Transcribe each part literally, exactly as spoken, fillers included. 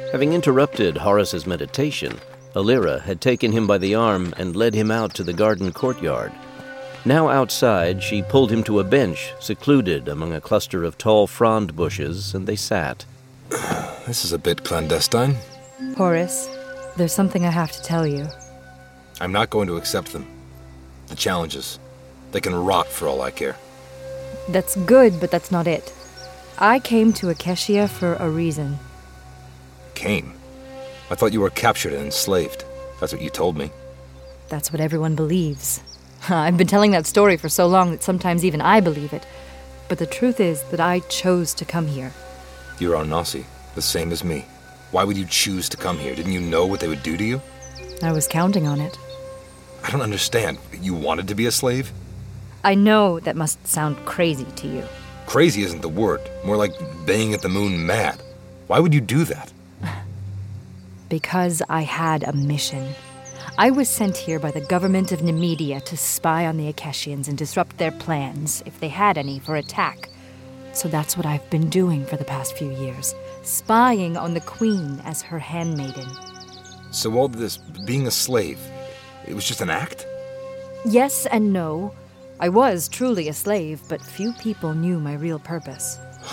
Having interrupted Horace's meditation, Alira had taken him by the arm and led him out to the garden courtyard. Now outside, she pulled him to a bench, secluded among a cluster of tall frond bushes, and they sat. This is a bit clandestine. Horace, there's something I have to tell you. I'm not going to accept them. The challenges. They can rot for all I care. That's good, but that's not it. I came to Acacia for a reason. Came? I thought you were captured and enslaved. That's what you told me. That's what everyone believes. I've been telling that story for so long that sometimes even I believe it. But the truth is that I chose to come here. You're Arnasi, the same as me. Why would you choose to come here? Didn't you know what they would do to you? I was counting on it. I don't understand. You wanted to be a slave? I know that must sound crazy to you. Crazy isn't the word. More like baying at the moon mad. Why would you do that? Because I had a mission. I was sent here by the government of Nemedia to spy on the Acacians and disrupt their plans, if they had any, for attack. So that's what I've been doing for the past few years. Spying on the Queen as her handmaiden. So all this being a slave, it was just an act? Yes and no. I was truly a slave, but few people knew my real purpose.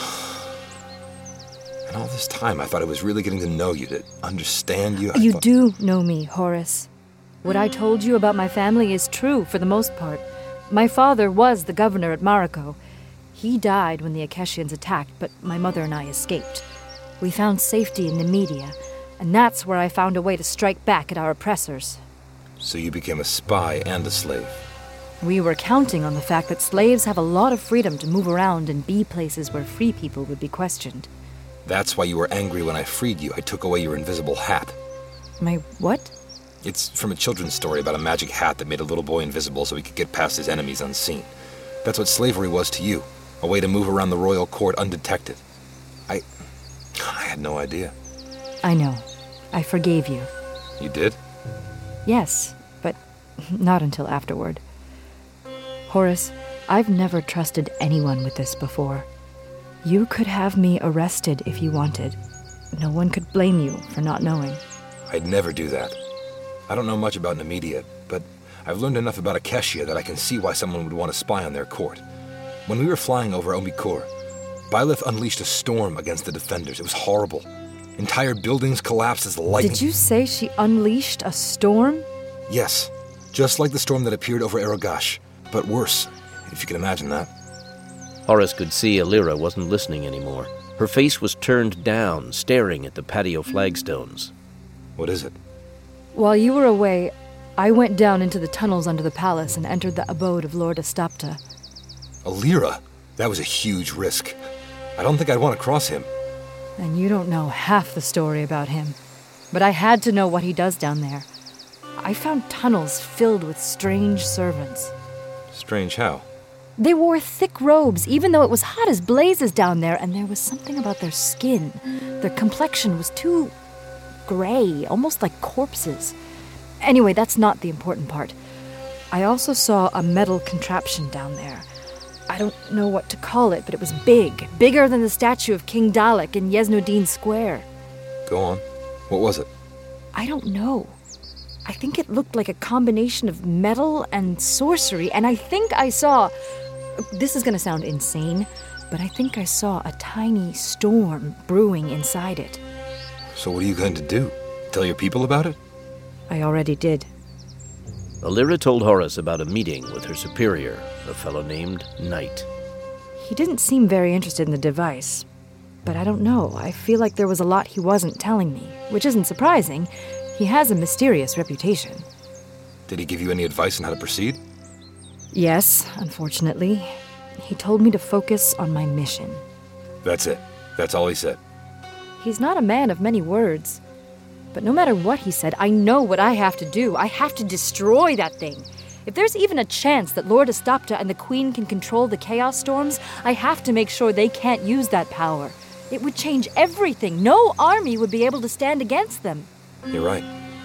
And all this time, I thought I was really getting to know you, to understand you. I You thought... do know me, Horace. What I told you about my family is true for the most part. My father was the governor at Mariko. He died when the Acacians attacked, but my mother and I escaped. We found safety in Nemedia, and that's where I found a way to strike back at our oppressors. So you became a spy and a slave. We were counting on the fact that slaves have a lot of freedom to move around and be places where free people would be questioned. That's why you were angry when I freed you. I took away your invisible hat. My what? It's from a children's story about a magic hat that made a little boy invisible so he could get past his enemies unseen. That's what slavery was to you. A way to move around the royal court undetected. I... I had no idea. I know. I forgave you. You did? Yes, but not until afterward. Horace, I've never trusted anyone with this before. You could have me arrested if you wanted. No one could blame you for not knowing. I'd never do that. I don't know much about Nemedia, but I've learned enough about Acacia that I can see why someone would want to spy on their court. When we were flying over Omikor, Byleth unleashed a storm against the defenders. It was horrible. Entire buildings collapsed as lightning... Did you say she unleashed a storm? Yes, just like the storm that appeared over Erogash, but worse, if you can imagine that. Horace could see Alira wasn't listening anymore. Her face was turned down, staring at the patio flagstones. What is it? While you were away, I went down into the tunnels under the palace and entered the abode of Lord Astapta. Alira? That was a huge risk. I don't think I'd want to cross him. And you don't know half the story about him. But I had to know what he does down there. I found tunnels filled with strange servants. Strange how? They wore thick robes, even though it was hot as blazes down there, and there was something about their skin. Their complexion was too gray, almost like corpses. Anyway, that's not the important part. I also saw a metal contraption down there. I don't know what to call it, but it was big, bigger than the statue of King Dalek in Yesnuddin Square. Go on. What was it? I don't know. I think it looked like a combination of metal and sorcery, and I think I saw... This is going to sound insane, but I think I saw a tiny storm brewing inside it. So what are you going to do? Tell your people about it? I already did. Alira told Horace about a meeting with her superior, a fellow named Knight. He didn't seem very interested in the device, but I don't know. I feel like there was a lot he wasn't telling me, which isn't surprising. He has a mysterious reputation. Did he give you any advice on how to proceed? Yes, unfortunately. He told me to focus on my mission. That's it. That's all he said. He's not a man of many words. But no matter what he said, I know what I have to do. I have to destroy that thing. If there's even a chance that Lord Astapta and the Queen can control the Chaos Storms, I have to make sure they can't use that power. It would change everything. No army would be able to stand against them. You're right.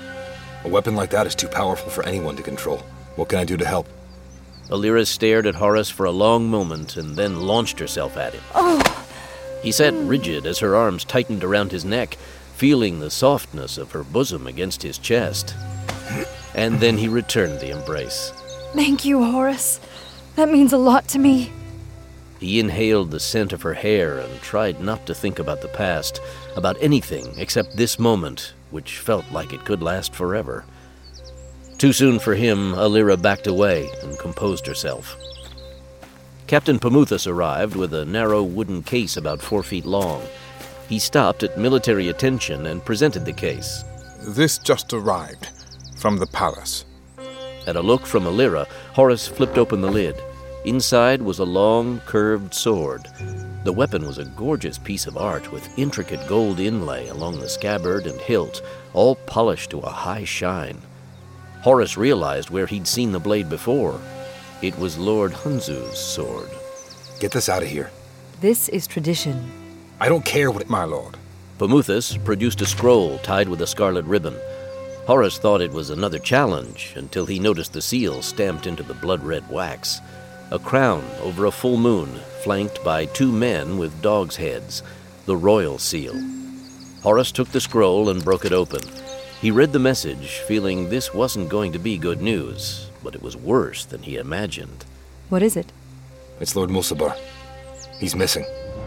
A weapon like that is too powerful for anyone to control. What can I do to help? Alira stared at Horace for a long moment and then launched herself at him. Oh! He sat rigid as her arms tightened around his neck. feeling the softness of her bosom against his chest. And then he returned the embrace. Thank you, Horace. That means a lot to me. He inhaled the scent of her hair and tried not to think about the past, about anything except this moment, which felt like it could last forever. Too soon for him, Alira backed away and composed herself. Captain Pamuthas arrived with a narrow wooden case about four feet long. He stopped at military attention and presented the case. This just arrived from the palace. At a look from Alira, Horace flipped open the lid. Inside was a long, curved sword. The weapon was a gorgeous piece of art with intricate gold inlay along the scabbard and hilt, all polished to a high shine. Horace realized where he'd seen the blade before. It was Lord Hunzu's sword. Get this out of here. This is tradition. I don't care what it... My lord. Pamuthas produced a scroll tied with a scarlet ribbon. Horace thought it was another challenge until he noticed the seal stamped into the blood-red wax. A crown over a full moon, flanked by two men with dogs' heads, the royal seal. Horace took the scroll and broke it open. He read the message, feeling this wasn't going to be good news, but it was worse than he imagined. What is it? It's Lord Mulcibar. He's missing.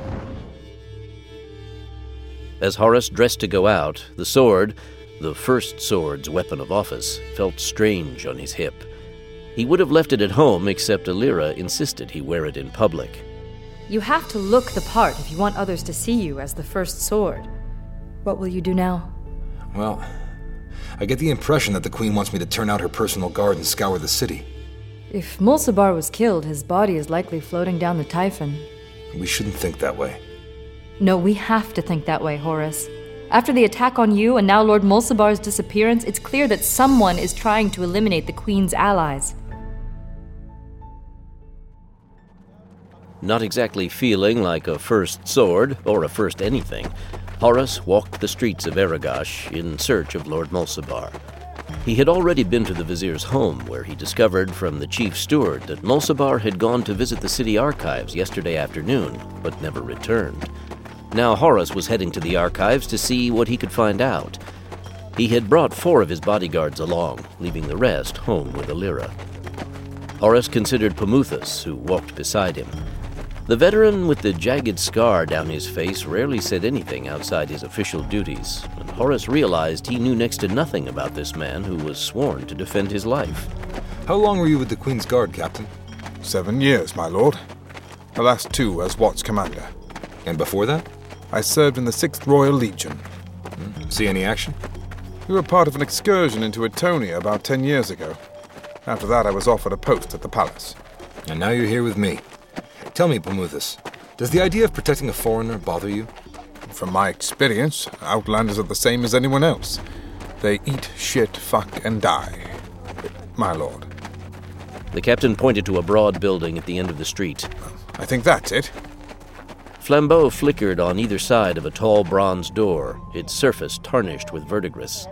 As Horace dressed to go out, the sword, the first sword's weapon of office, felt strange on his hip. He would have left it at home, except Alira insisted he wear it in public. You have to look the part if you want others to see you as the first sword. What will you do now? Well, I get the impression that the Queen wants me to turn out her personal guard and scour the city. If Mulcibar was killed, his body is likely floating down the Typhon. We shouldn't think that way. No, we have to think that way, Horace. After the attack on you and now Lord Mulcibar's disappearance, it's clear that someone is trying to eliminate the Queen's allies. Not exactly feeling like a first sword, or a first anything, Horace walked the streets of Aragash in search of Lord Mulcibar. He had already been to the vizier's home, where he discovered from the chief steward that Mulcibar had gone to visit the city archives yesterday afternoon, but never returned. Now Horace was heading to the archives to see what he could find out. He had brought four of his bodyguards along, leaving the rest home with Alira. Horace considered Pamuthas, who walked beside him. The veteran with the jagged scar down his face rarely said anything outside his official duties, and Horace realized he knew next to nothing about this man who was sworn to defend his life. How long were you with the Queen's Guard, Captain? Seven years, my lord. The last two as Watch Commander. And before that? I served in the sixth Royal Legion. Hmm. See any action? We were part of an excursion into Etonia about ten years ago. After that, I was offered a post at the palace. And now you're here with me. Tell me, Pamuthas, does the idea of protecting a foreigner bother you? From my experience, Outlanders are the same as anyone else. They eat, shit, fuck, and die. My lord. The captain pointed to a broad building at the end of the street. I think that's it. Flambeaux flickered on either side of a tall bronze door, its surface tarnished with verdigris.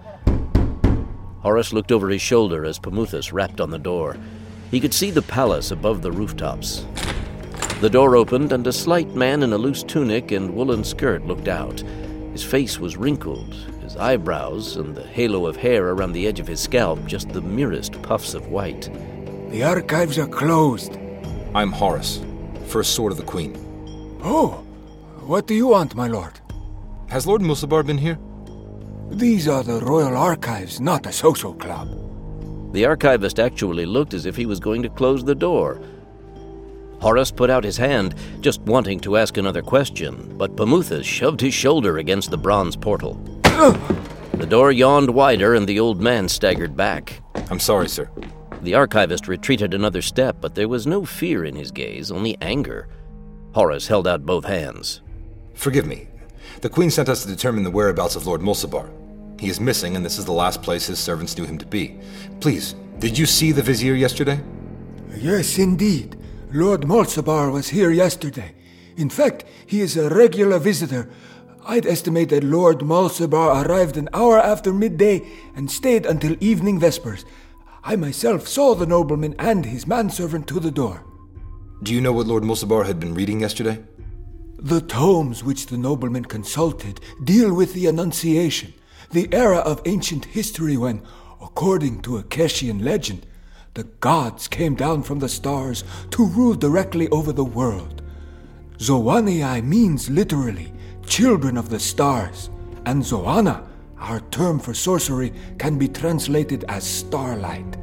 Horace looked over his shoulder as Pamuthas rapped on the door. He could see the palace above the rooftops. The door opened, and a slight man in a loose tunic and woolen skirt looked out. His face was wrinkled, his eyebrows and the halo of hair around the edge of his scalp just the merest puffs of white. The archives are closed. I'm Horace, First Sword of the Queen. Oh, what do you want, my lord? Has Lord Mulcibar been here? These are the Royal Archives, not a social club. The archivist actually looked as if he was going to close the door. Horace put out his hand, just wanting to ask another question, but Pamuthas shoved his shoulder against the bronze portal. The door yawned wider, and the old man staggered back. I'm sorry, sir. The archivist retreated another step, but there was no fear in his gaze, only anger. Horace held out both hands. Forgive me. The Queen sent us to determine the whereabouts of Lord Mulcibar. He is missing, and this is the last place his servants knew him to be. Please, did you see the vizier yesterday? Yes, indeed. Lord Mulcibar was here yesterday. In fact, he is a regular visitor. I'd estimate that Lord Mulcibar arrived an hour after midday and stayed until evening vespers. I myself saw the nobleman and his manservant to the door. Do you know what Lord Mulcibar had been reading yesterday? The tomes which the nobleman consulted deal with the Annunciation, the era of ancient history when, according to a Keshian legend, the gods came down from the stars to rule directly over the world. Zoanii means literally children of the stars, and Zoana, our term for sorcery, can be translated as starlight.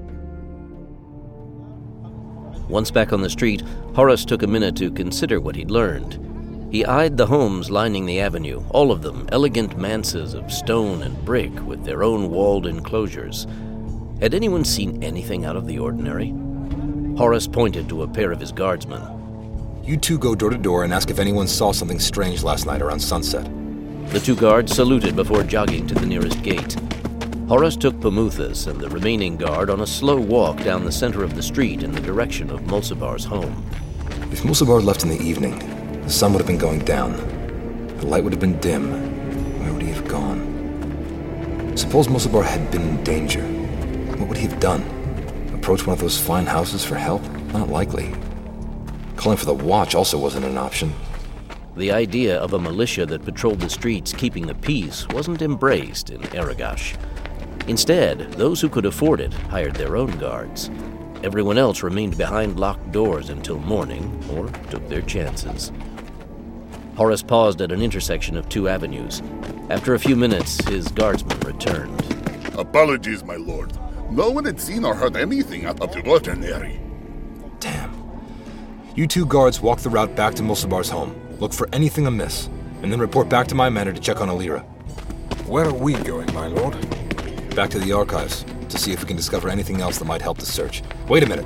Once back on the street, Horace took a minute to consider what he'd learned. He eyed the homes lining the avenue, all of them elegant manses of stone and brick with their own walled enclosures. Had anyone seen anything out of the ordinary? Horace pointed to a pair of his guardsmen. You two go door to door and ask if anyone saw something strange last night around sunset. The two guards saluted before jogging to the nearest gate. Horace took Pamuthas and the remaining guard on a slow walk down the center of the street in the direction of Mulcibar's home. If Mulcibar left in the evening, the sun would have been going down. The light would have been dim. Where would he have gone? Suppose Mulcibar had been in danger. What would he have done? Approach one of those fine houses for help? Not likely. Calling for the watch also wasn't an option. The idea of a militia that patrolled the streets keeping the peace wasn't embraced in Aragash. Instead, those who could afford it hired their own guards. Everyone else remained behind locked doors until morning, or took their chances. Horace paused at an intersection of two avenues. After a few minutes, his guardsman returned. Apologies, my lord. No one had seen or heard anything out of the ordinary. Damn. You two guards walk the route back to Mulcibar's home. Look for anything amiss, and then report back to my manor to check on Alira. Where are we going, my lord? Back to the archives, to see if we can discover anything else that might help the search. Wait a minute.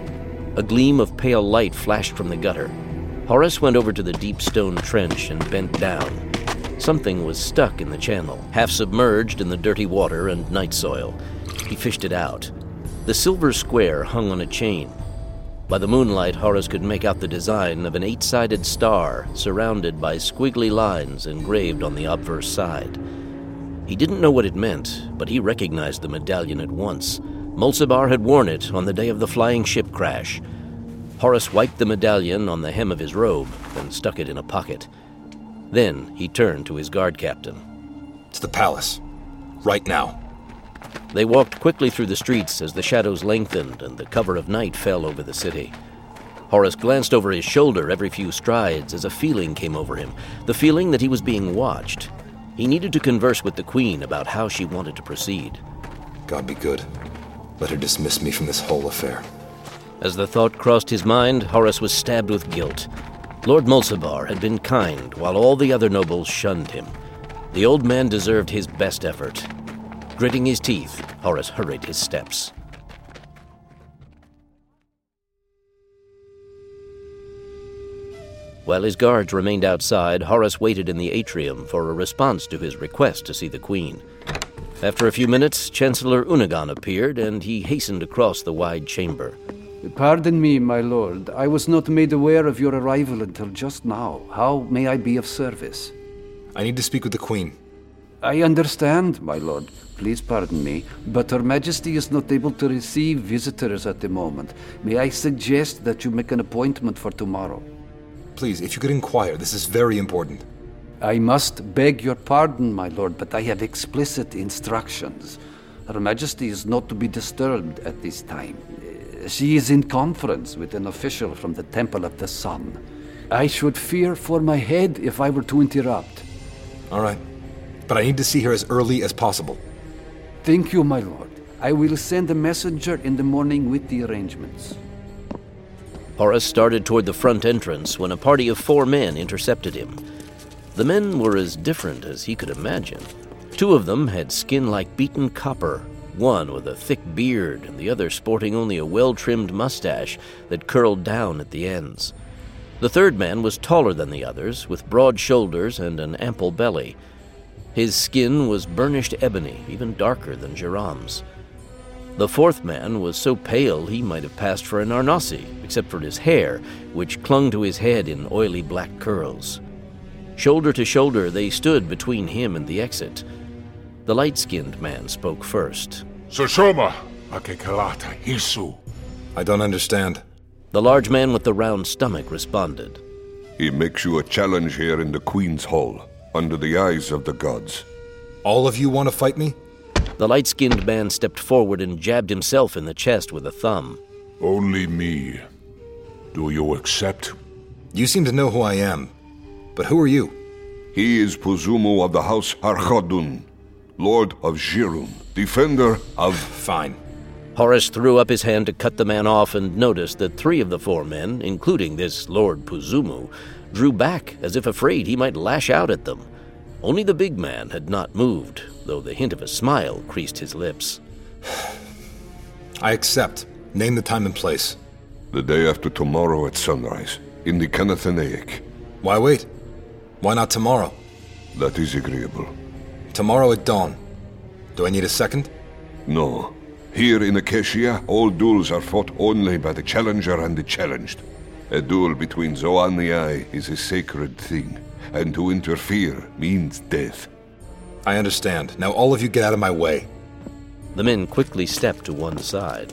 A gleam of pale light flashed from the gutter. Horace went over to the deep stone trench and bent down. Something was stuck in the channel, half submerged in the dirty water and night soil. He fished it out. The silver square hung on a chain. By the moonlight, Horace could make out the design of an eight-sided star surrounded by squiggly lines engraved on the obverse side. He didn't know what it meant, but he recognized the medallion at once. Mulcibar had worn it on the day of the flying ship crash. Horace wiped the medallion on the hem of his robe and stuck it in a pocket. Then he turned to his guard captain. To the palace. Right now. They walked quickly through the streets as the shadows lengthened and the cover of night fell over the city. Horace glanced over his shoulder every few strides as a feeling came over him, the feeling that he was being watched. He needed to converse with the Queen about how she wanted to proceed. God be good. Let her dismiss me from this whole affair. As the thought crossed his mind, Horace was stabbed with guilt. Lord Mulcibar had been kind while all the other nobles shunned him. The old man deserved his best effort. Gritting his teeth, Horace hurried his steps. While his guards remained outside, Horace waited in the atrium for a response to his request to see the Queen. After a few minutes, Chancellor Unagan appeared, and he hastened across the wide chamber. Pardon me, my lord. I was not made aware of your arrival until just now. How may I be of service? I need to speak with the Queen. I understand, my lord. Please pardon me, but Her Majesty is not able to receive visitors at the moment. May I suggest that you make an appointment for tomorrow? Please, if you could inquire, this is very important. I must beg your pardon, my lord, but I have explicit instructions. Her Majesty is not to be disturbed at this time. She is in conference with an official from the Temple of the Sun. I should fear for my head if I were to interrupt. All right, but I need to see her as early as possible. Thank you, my lord. I will send a messenger in the morning with the arrangements. Horace started toward the front entrance when a party of four men intercepted him. The men were as different as he could imagine. Two of them had skin like beaten copper, one with a thick beard and the other sporting only a well-trimmed mustache that curled down at the ends. The third man was taller than the others, with broad shoulders and an ample belly. His skin was burnished ebony, even darker than Jairam's. The fourth man was so pale he might have passed for an Arnasi, except for his hair, which clung to his head in oily black curls. Shoulder to shoulder, they stood between him and the exit. The light-skinned man spoke first. Sushoma, Akekalata, Hisu. I don't understand. The large man with the round stomach responded. He makes you a challenge here in the Queen's Hall, under the eyes of the gods. All of you want to fight me? The light-skinned man stepped forward and jabbed himself in the chest with a thumb. Only me. Do you accept? You seem to know who I am. But who are you? He is Puzumu of the House Harchodun, Lord of Jirun, defender of... Fine. Horus threw up his hand to cut the man off and noticed that three of the four men, including this Lord Puzumu, drew back as if afraid he might lash out at them. Only the big man had not moved, though the hint of a smile creased his lips. I accept. Name the time and place. The day after tomorrow at sunrise, in the Canathanaic. Why wait? Why not tomorrow? That is agreeable. Tomorrow at dawn. Do I need a second? No. Here in Acacia, all duels are fought only by the challenger and the challenged. A duel between Zoan the Eye is a sacred thing, and to interfere means death. I understand. Now all of you get out of my way. The men quickly stepped to one side.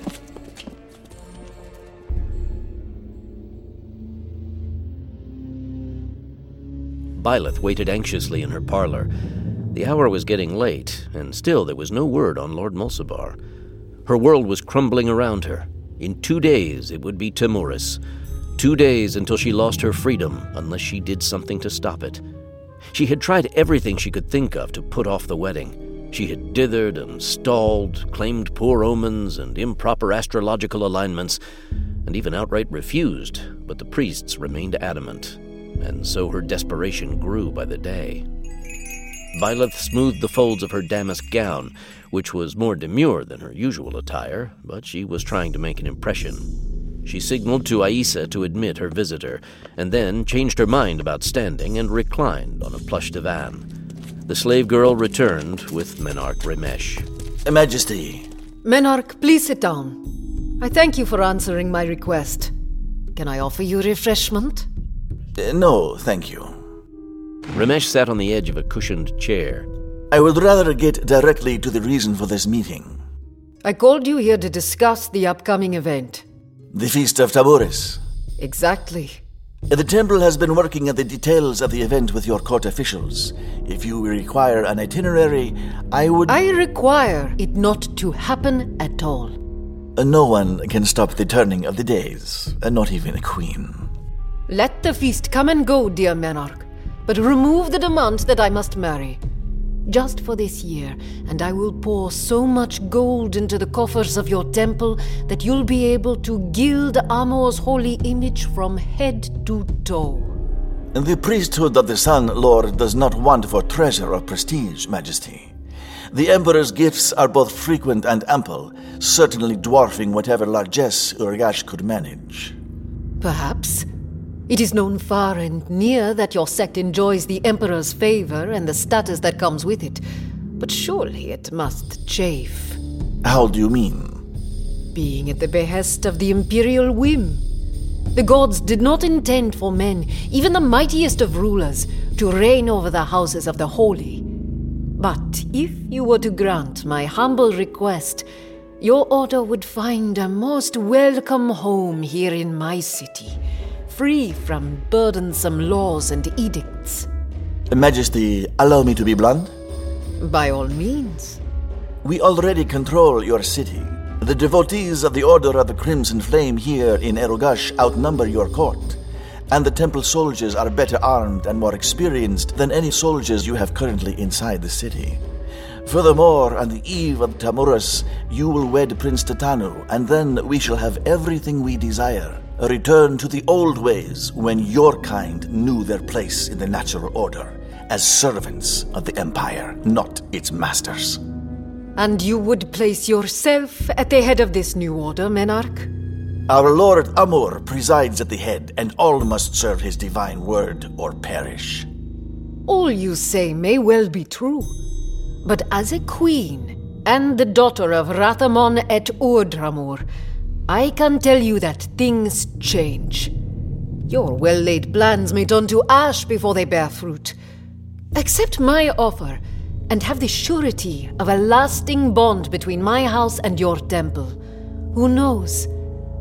Byleth waited anxiously in her parlor. The hour was getting late, and still there was no word on Lord Mulcibar. Her world was crumbling around her. In two days it would be Tamuris. Two days until she lost her freedom, unless she did something to stop it. She had tried everything she could think of to put off the wedding. She had dithered and stalled, claimed poor omens and improper astrological alignments, and even outright refused, but the priests remained adamant, and so her desperation grew by the day. Byleth smoothed the folds of her damask gown, which was more demure than her usual attire, but she was trying to make an impression. She signaled to Aisa to admit her visitor, and then changed her mind about standing and reclined on a plush divan. The slave girl returned with Menarch Remesh. Majesty. Menarch, please sit down. I thank you for answering my request. Can I offer you refreshment? Uh, no, thank you. Remesh sat on the edge of a cushioned chair. I would rather get directly to the reason for this meeting. I called you here to discuss the upcoming event. The Feast of Tamuris. Exactly. The temple has been working at the details of the event with your court officials. If you require an itinerary, I would... I require it not to happen at all. No one can stop the turning of the days, not even a queen. Let the feast come and go, dear Menarch, but remove the demand that I must marry. Just for this year, and I will pour so much gold into the coffers of your temple that you'll be able to gild Amor's holy image from head to toe. The priesthood of the Sun Lord does not want for treasure or prestige, Majesty. The Emperor's gifts are both frequent and ample, certainly dwarfing whatever largesse Urgash could manage. Perhaps. It is known far and near that your sect enjoys the Emperor's favor and the status that comes with it, but surely it must chafe. How do you mean? Being at the behest of the Imperial whim. The gods did not intend for men, even the mightiest of rulers, to reign over the houses of the holy. But if you were to grant my humble request, your order would find a most welcome home here in my city, free from burdensome laws and edicts. Majesty, allow me to be blunt? By all means. We already control your city. The devotees of the Order of the Crimson Flame here in Erugash outnumber your court, and the temple soldiers are better armed and more experienced than any soldiers you have currently inside the city. Furthermore, on the eve of Tamuris, you will wed Prince Tatanu, and then we shall have everything we desire. A return to the old ways when your kind knew their place in the natural order, as servants of the Empire, not its masters. And you would place yourself at the head of this new order, Menarch? Our Lord Amor presides at the head, and all must serve his divine word or perish. All you say may well be true, but as a queen and the daughter of Rathamon et Urdramur, I can tell you that things change. Your well-laid plans may turn to ash before they bear fruit. Accept my offer, and have the surety of a lasting bond between my house and your temple. Who knows?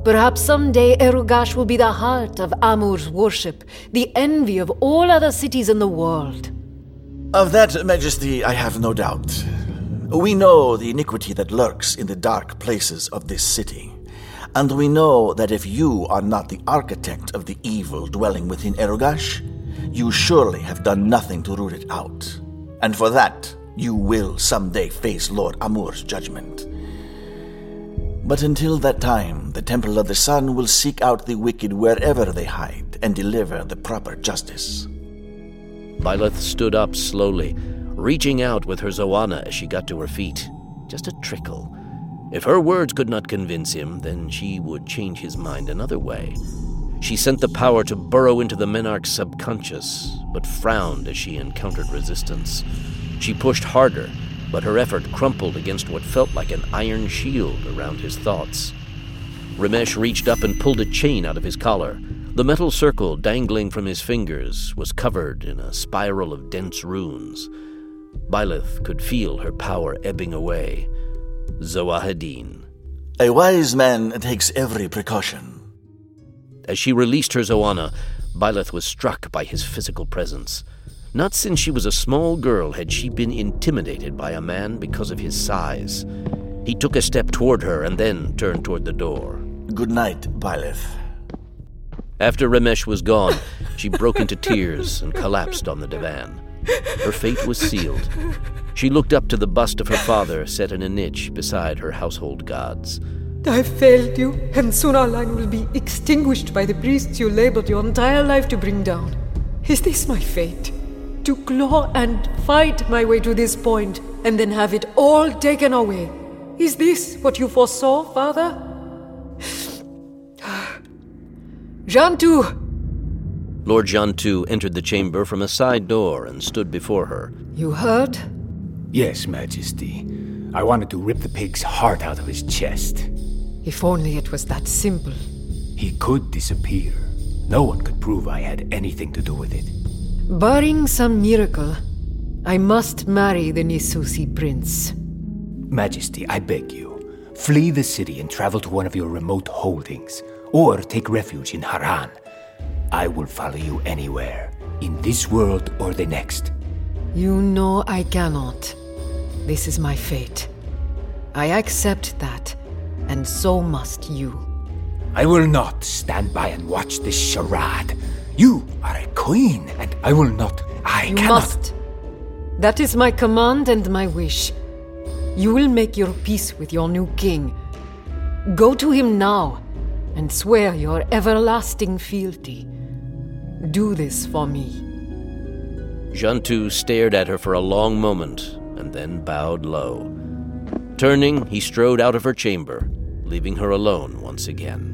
Perhaps someday Erugash will be the heart of Amur's worship, the envy of all other cities in the world. Of that, Majesty, I have no doubt. We know the iniquity that lurks in the dark places of this city. And we know that if you are not the architect of the evil dwelling within Erugash, you surely have done nothing to root it out. And for that, you will someday face Lord Amur's judgment. But until that time, the Temple of the Sun will seek out the wicked wherever they hide and deliver the proper justice. Byleth stood up slowly, reaching out with her Zoanna as she got to her feet. Just a trickle. If her words could not convince him, then she would change his mind another way. She sent the power to burrow into the Menarch's subconscious, but frowned as she encountered resistance. She pushed harder, but her effort crumpled against what felt like an iron shield around his thoughts. Ramesh reached up and pulled a chain out of his collar. The metal circle dangling from his fingers was covered in a spiral of dense runes. Byleth could feel her power ebbing away. Zoahedin. A wise man takes every precaution. As she released her Zoanna, Byleth was struck by his physical presence. Not since she was a small girl had she been intimidated by a man because of his size. He took a step toward her and then turned toward the door. Good night, Byleth. After Ramesh was gone, she broke into tears and collapsed on the divan. Her fate was sealed. She looked up to the bust of her father set in a niche beside her household gods. I failed you, and soon our line will be extinguished by the priests you labored your entire life to bring down. Is this my fate? To claw and fight my way to this point, and then have it all taken away? Is this what you foresaw, Father? Jantu! Lord Jantu entered the chamber from a side door and stood before her. You heard? Yes, Majesty. I wanted to rip the pig's heart out of his chest. If only it was that simple. He could disappear. No one could prove I had anything to do with it. Barring some miracle, I must marry the Nisusi prince. Majesty, I beg you, flee the city and travel to one of your remote holdings, or take refuge in Haran. I will follow you anywhere, in this world or the next. You know I cannot. This is my fate. I accept that, and so must you. I will not stand by and watch this charade. You are a queen, and I will not. I you cannot. Must. That is my command and my wish. You will make your peace with your new king. Go to him now, and swear your everlasting fealty. Do this for me. Jantu stared at her for a long moment, and then bowed low. Turning, he strode out of her chamber, leaving her alone once again.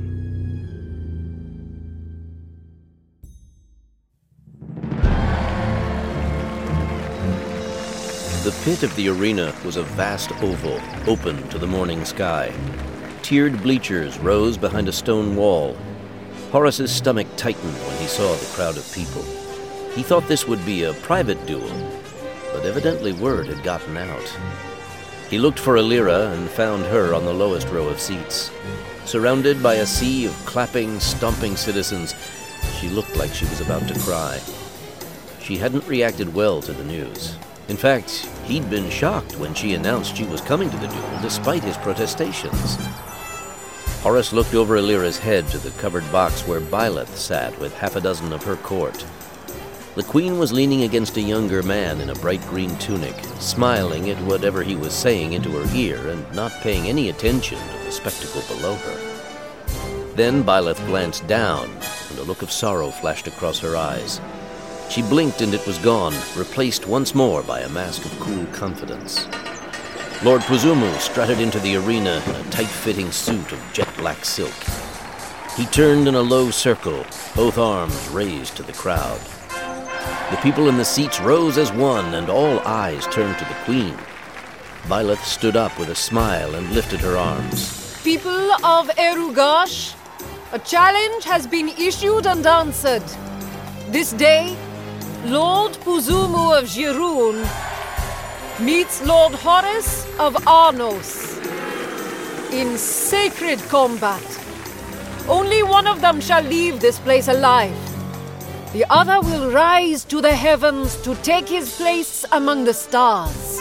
The pit of the arena was a vast oval, open to the morning sky. Tiered bleachers rose behind a stone wall. Horace's stomach tightened when he saw the crowd of people. He thought this would be a private duel, but evidently word had gotten out. He looked for Alira and found her on the lowest row of seats. Surrounded by a sea of clapping, stomping citizens, she looked like she was about to cry. She hadn't reacted well to the news. In fact, he'd been shocked when she announced she was coming to the duel despite his protestations. Horace looked over Alira's head to the covered box where Byleth sat with half a dozen of her court. The queen was leaning against a younger man in a bright green tunic, smiling at whatever he was saying into her ear and not paying any attention to the spectacle below her. Then Byleth glanced down, and a look of sorrow flashed across her eyes. She blinked and it was gone, replaced once more by a mask of cool confidence. Lord Puzumu strutted into the arena in a tight-fitting suit of jet-black silk. He turned in a low circle, both arms raised to the crowd. The people in the seats rose as one, and all eyes turned to the queen. Byleth stood up with a smile and lifted her arms. People of Erugash, a challenge has been issued and answered. This day, Lord Puzumu of Jirun meets Lord Horace of Arnos in sacred combat. Only one of them shall leave this place alive. The other will rise to the heavens to take his place among the stars.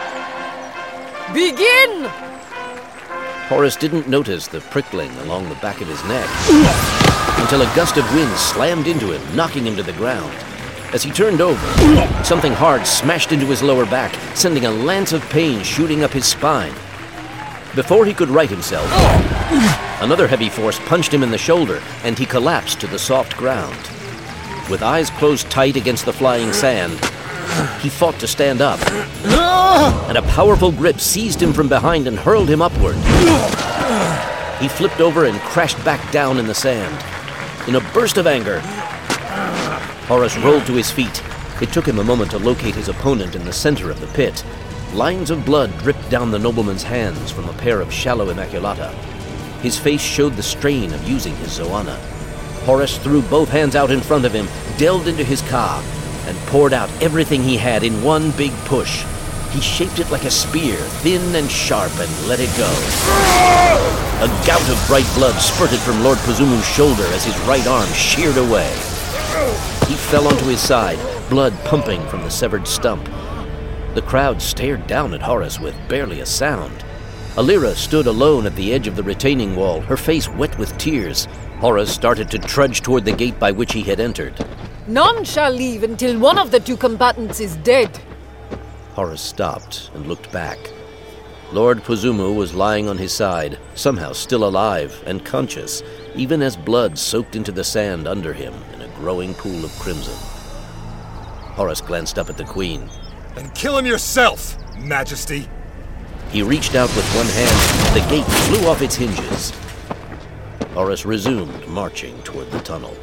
Begin! Horus didn't notice the prickling along the back of his neck until a gust of wind slammed into him, knocking him to the ground. As he turned over, something hard smashed into his lower back, sending a lance of pain shooting up his spine. Before he could right himself, another heavy force punched him in the shoulder, and he collapsed to the soft ground. With eyes closed tight against the flying sand, he fought to stand up, and a powerful grip seized him from behind and hurled him upward. He flipped over and crashed back down in the sand. In a burst of anger, Horus rolled to his feet. It took him a moment to locate his opponent in the center of the pit. Lines of blood dripped down the nobleman's hands from a pair of shallow immaculata. His face showed the strain of using his Zoanna. Horus threw both hands out in front of him, delved into his ka, and poured out everything he had in one big push. He shaped it like a spear, thin and sharp, and let it go. A gout of bright blood spurted from Lord Puzumu's shoulder as his right arm sheared away. He fell onto his side, blood pumping from the severed stump. The crowd stared down at Horus with barely a sound. Alira stood alone at the edge of the retaining wall, her face wet with tears. Horus started to trudge toward the gate by which he had entered. None shall leave until one of the two combatants is dead. Horus stopped and looked back. Lord Puzumu was lying on his side, somehow still alive and conscious, even as blood soaked into the sand under him in a growing pool of crimson. Horus glanced up at the Queen. Then kill him yourself, Majesty! He reached out with one hand. The gate flew off its hinges. Horus resumed marching toward the tunnel.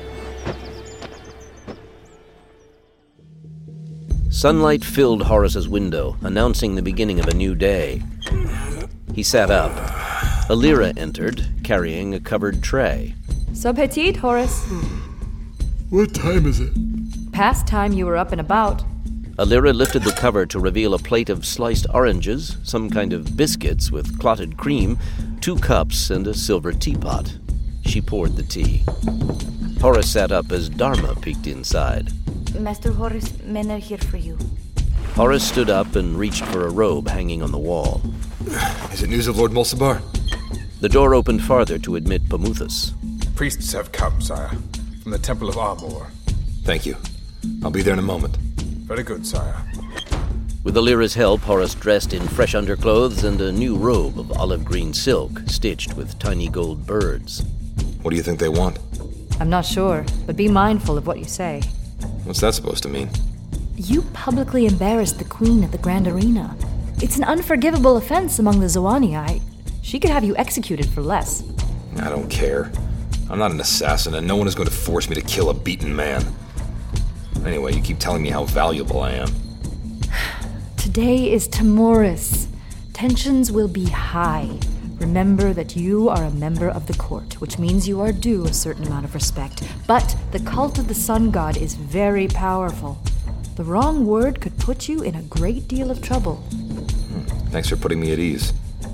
Sunlight filled Horus's window, announcing the beginning of a new day. He sat up. Alira entered, carrying a covered tray. Subhetit, Horus. What time is it? Past time you were up and about. Alira lifted the cover to reveal a plate of sliced oranges, some kind of biscuits with clotted cream, two cups, and a silver teapot. She poured the tea. Horus sat up as Dharma peeked inside. Master Horus, men are here for you. Horus stood up and reached for a robe hanging on the wall. Is it news of Lord Mulcibar? The door opened farther to admit Pamuthus. Priests have come, sire, from the Temple of Amor. Thank you. I'll be there in a moment. Very good, sire. With Alira's help, Horus dressed in fresh underclothes and a new robe of olive green silk, stitched with tiny gold birds. What do you think they want? I'm not sure, but be mindful of what you say. What's that supposed to mean? You publicly embarrassed the Queen at the Grand Arena. It's an unforgivable offense among the Zoanii. She could have you executed for less. I don't care. I'm not an assassin, and no one is going to force me to kill a beaten man. Anyway, you keep telling me how valuable I am. Today is Timoris. Tensions will be high. Remember that you are a member of the court, which means you are due a certain amount of respect. But the cult of the sun god is very powerful. The wrong word could put you in a great deal of trouble. Hmm. Thanks for putting me at ease.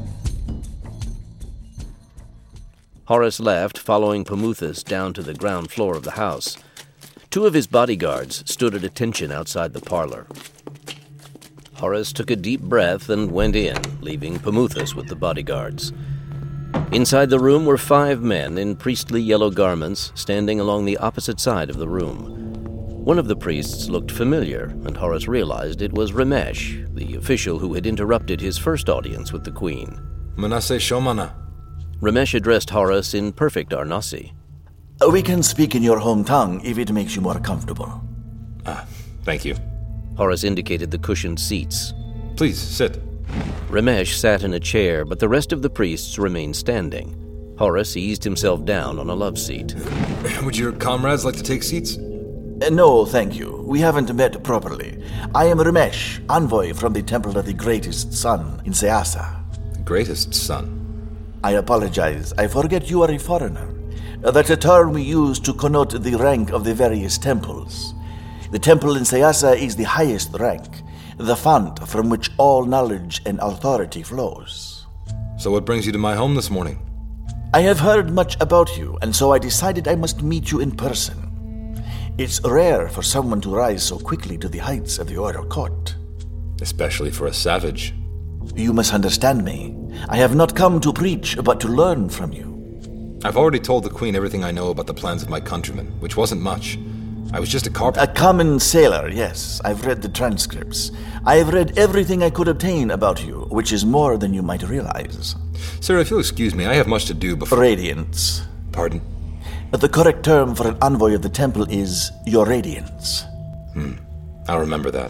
Horus left, following Pamuthus down to the ground floor of the house. Two of his bodyguards stood at attention outside the parlor. Horus took a deep breath and went in, leaving Pamuthus with the bodyguards. Inside the room were five men in priestly yellow garments, standing along the opposite side of the room. One of the priests looked familiar, and Horus realized it was Ramesh, the official who had interrupted his first audience with the Queen. Manasseh Shomana. Ramesh addressed Horus in perfect Arnasi. We can speak in your home tongue if it makes you more comfortable. Ah, thank you. Horus indicated the cushioned seats. Please, sit. Ramesh sat in a chair, but the rest of the priests remained standing. Horus eased himself down on a love seat. Would your comrades like to take seats? Uh, no, thank you. We haven't met properly. I am Ramesh, envoy from the Temple of the Greatest Sun in Seasa. The Greatest Sun? I apologize. I forget you are a foreigner. Uh, that's a term we use to connote the rank of the various temples. The temple in Seasa is the highest rank, the font from which all knowledge and authority flows. So what brings you to my home this morning? I have heard much about you, and so I decided I must meet you in person. It's rare for someone to rise so quickly to the heights of the Order Court. Especially for a savage. You must understand me. I have not come to preach, but to learn from you. I've already told the Queen everything I know about the plans of my countrymen, which wasn't much. I was just a carpenter. A common sailor, yes. I've read the transcripts. I've read everything I could obtain about you, which is more than you might realize. Sir, if you'll excuse me, I have much to do before... Radiance. Pardon? The correct term for an envoy of the temple is your radiance. Hmm. I'll remember that.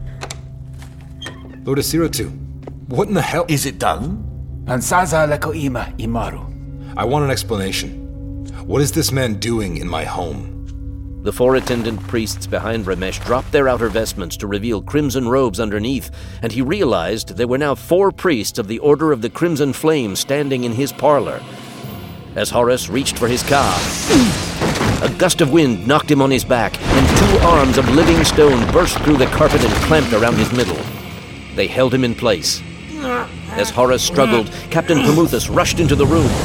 Lord Asiratu, what in the hell... Is it done? Ansaza lekoima imaru. I want an explanation. What is this man doing in my home? The four attendant priests behind Ramesh dropped their outer vestments to reveal crimson robes underneath, and he realized there were now four priests of the Order of the Crimson Flame standing in his parlor. As Horus reached for his car, a gust of wind knocked him on his back, and two arms of living stone burst through the carpet and clamped around his middle. They held him in place. As Horus struggled, Captain Pamuthus rushed into the room.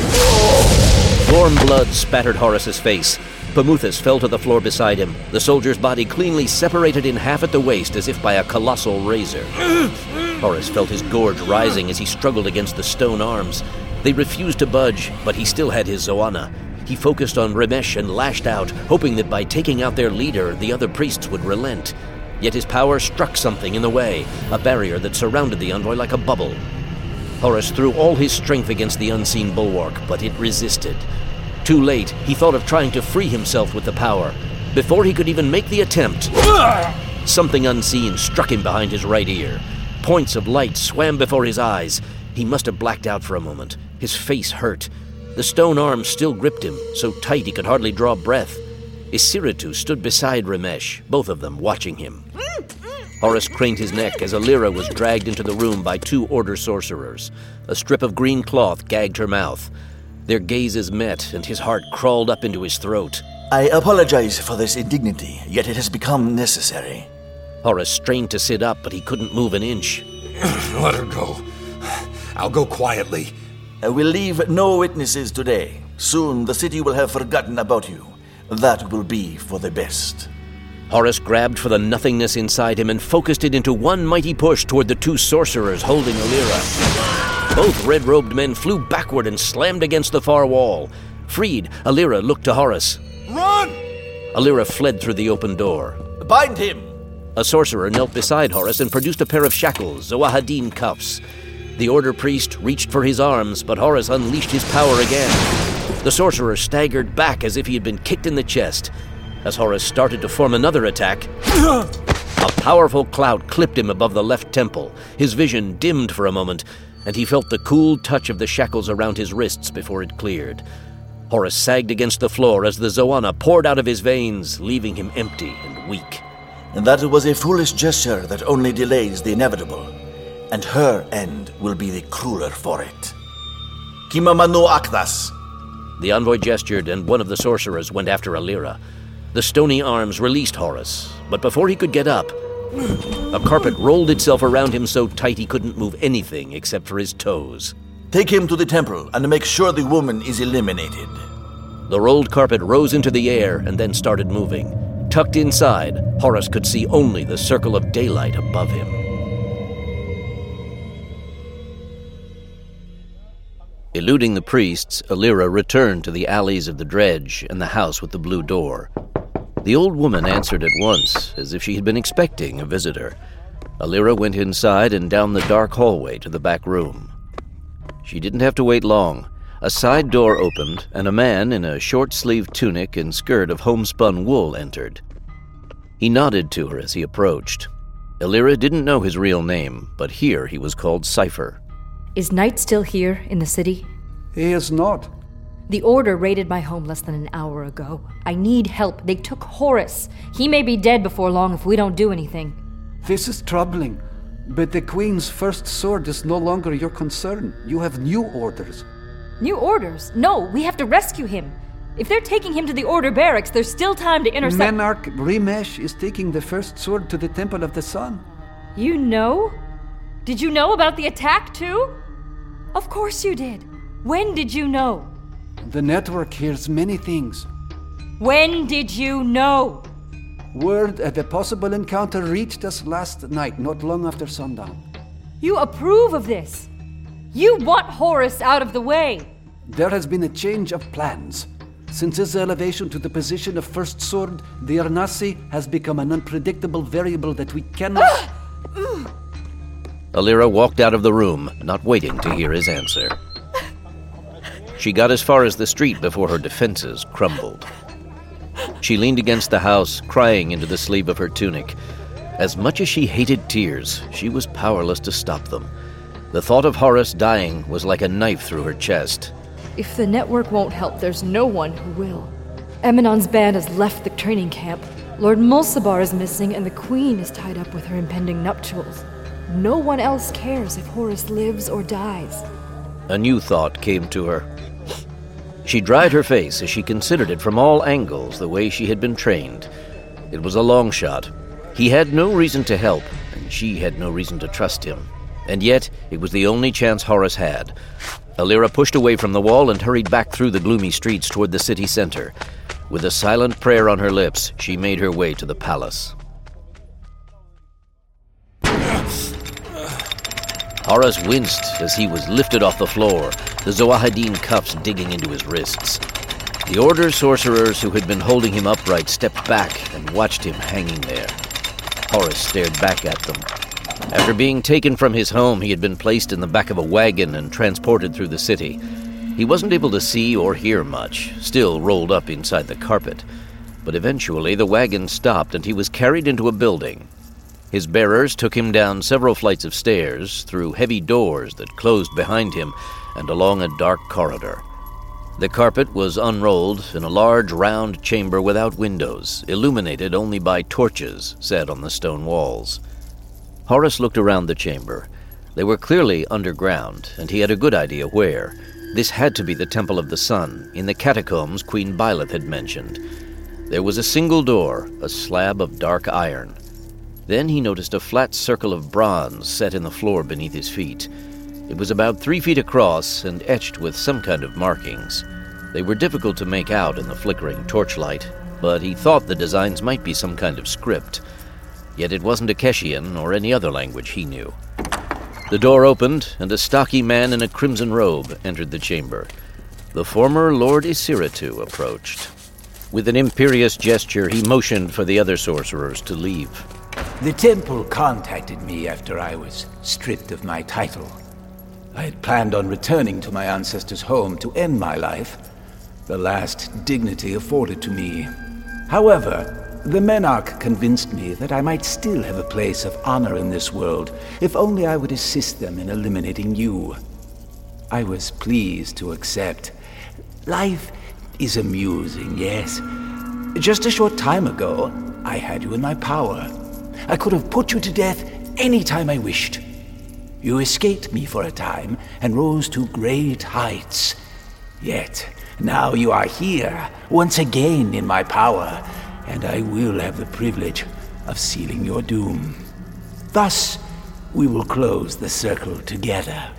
Warm blood spattered Horus's face. Pamuthus fell to the floor beside him, the soldier's body cleanly separated in half at the waist as if by a colossal razor. Horus felt his gorge rising as he struggled against the stone arms. They refused to budge, but he still had his Zoanna. He focused on Ramesh and lashed out, hoping that by taking out their leader, the other priests would relent. Yet his power struck something in the way, a barrier that surrounded the envoy like a bubble. Horus threw all his strength against the unseen bulwark, but it resisted. Too late, he thought of trying to free himself with the power. Before he could even make the attempt, something unseen struck him behind his right ear. Points of light swam before his eyes. He must have blacked out for a moment. His face hurt. The stone arm still gripped him, so tight he could hardly draw breath. Isiritu stood beside Ramesh, both of them watching him. Horus craned his neck as Alira was dragged into the room by two Order sorcerers. A strip of green cloth gagged her mouth. Their gazes met, and his heart crawled up into his throat. I apologize for this indignity, yet it has become necessary. Horus strained to sit up, but he couldn't move an inch. Let her go. I'll go quietly. I will leave no witnesses today. Soon the city will have forgotten about you. That will be for the best. Horus grabbed for the nothingness inside him and focused it into one mighty push toward the two sorcerers holding Alira. Both red-robed men flew backward and slammed against the far wall. Freed, Alira looked to Horus. Run! Alira fled through the open door. Bind him! A sorcerer knelt beside Horus and produced a pair of shackles, Zawahadin cuffs. The Order priest reached for his arms, but Horus unleashed his power again. The sorcerer staggered back as if he had been kicked in the chest. As Horus started to form another attack, a powerful cloud clipped him above the left temple. His vision dimmed for a moment, and he felt the cool touch of the shackles around his wrists before it cleared. Horus sagged against the floor as the Zoanna poured out of his veins, leaving him empty and weak. And that was a foolish gesture that only delays the inevitable, and her end will be the crueler for it. Kimamanu Akdas! The envoy gestured, and one of the sorcerers went after Alira. The stony arms released Horus, but before he could get up, a carpet rolled itself around him so tight he couldn't move anything except for his toes. Take him to the temple and make sure the woman is eliminated. The rolled carpet rose into the air and then started moving. Tucked inside, Horus could see only the circle of daylight above him. Eluding the priests, Alira returned to the alleys of the dredge and the house with the blue door. The old woman answered at once, as if she had been expecting a visitor. Alira went inside and down the dark hallway to the back room. She didn't have to wait long. A side door opened, and a man in a short-sleeved tunic and skirt of homespun wool entered. He nodded to her as he approached. Alira didn't know his real name, but here he was called Cypher. Is Knight still here in the city? He is not. The Order raided my home less than an hour ago. I need help. They took Horus. He may be dead before long if we don't do anything. This is troubling, but the Queen's first sword is no longer your concern. You have new orders. New orders? No, we have to rescue him. If they're taking him to the Order barracks, there's still time to intercept... Menarch Ramesh is taking the first sword to the Temple of the Sun. You know? Did you know about the attack, too? Of course you did. When did you know? The network hears many things. When did you know? Word of a possible encounter reached us last night, not long after sundown. You approve of this? You want Horus out of the way? There has been a change of plans. Since his elevation to the position of First Sword, the Arnasi has become an unpredictable variable that we cannot... Alira walked out of the room, not waiting to hear his answer. She got as far as the street before her defenses crumbled. She leaned against the house, crying into the sleeve of her tunic. As much as she hated tears, she was powerless to stop them. The thought of Horus dying was like a knife through her chest. If the network won't help, there's no one who will. Eminon's band has left the training camp. Lord Mulcibar is missing, and the Queen is tied up with her impending nuptials. No one else cares if Horus lives or dies. A new thought came to her. She dried her face as she considered it from all angles, the way she had been trained. It was a long shot. He had no reason to help, and she had no reason to trust him. And yet, it was the only chance Horus had. Alira pushed away from the wall and hurried back through the gloomy streets toward the city center. With a silent prayer on her lips, she made her way to the palace. Horus winced as he was lifted off the floor, the Zoahedin cuffs digging into his wrists. The Order sorcerers who had been holding him upright stepped back and watched him hanging there. Horus stared back at them. After being taken from his home, he had been placed in the back of a wagon and transported through the city. He wasn't able to see or hear much, still rolled up inside the carpet. But eventually the wagon stopped and he was carried into a building. His bearers took him down several flights of stairs, through heavy doors that closed behind him, and along a dark corridor. The carpet was unrolled in a large round chamber without windows, illuminated only by torches set on the stone walls. Horus looked around the chamber. They were clearly underground, and he had a good idea where. This had to be the Temple of the Sun, in the catacombs Queen Byleth had mentioned. There was a single door, a slab of dark iron. Then he noticed a flat circle of bronze set in the floor beneath his feet. It was about three feet across and etched with some kind of markings. They were difficult to make out in the flickering torchlight, but he thought the designs might be some kind of script. Yet it wasn't Akeshian or any other language he knew. The door opened, and a stocky man in a crimson robe entered the chamber. The former Lord Isiritu approached. With an imperious gesture, he motioned for the other sorcerers to leave. The temple contacted me after I was stripped of my title. I had planned on returning to my ancestors' home to end my life, the last dignity afforded to me. However, the Menarch convinced me that I might still have a place of honor in this world, if only I would assist them in eliminating you. I was pleased to accept. Life is amusing, yes. Just a short time ago, I had you in my power. I could have put you to death any time I wished. You escaped me for a time and rose to great heights. Yet, now you are here, once again in my power, and I will have the privilege of sealing your doom. Thus, we will close the circle together.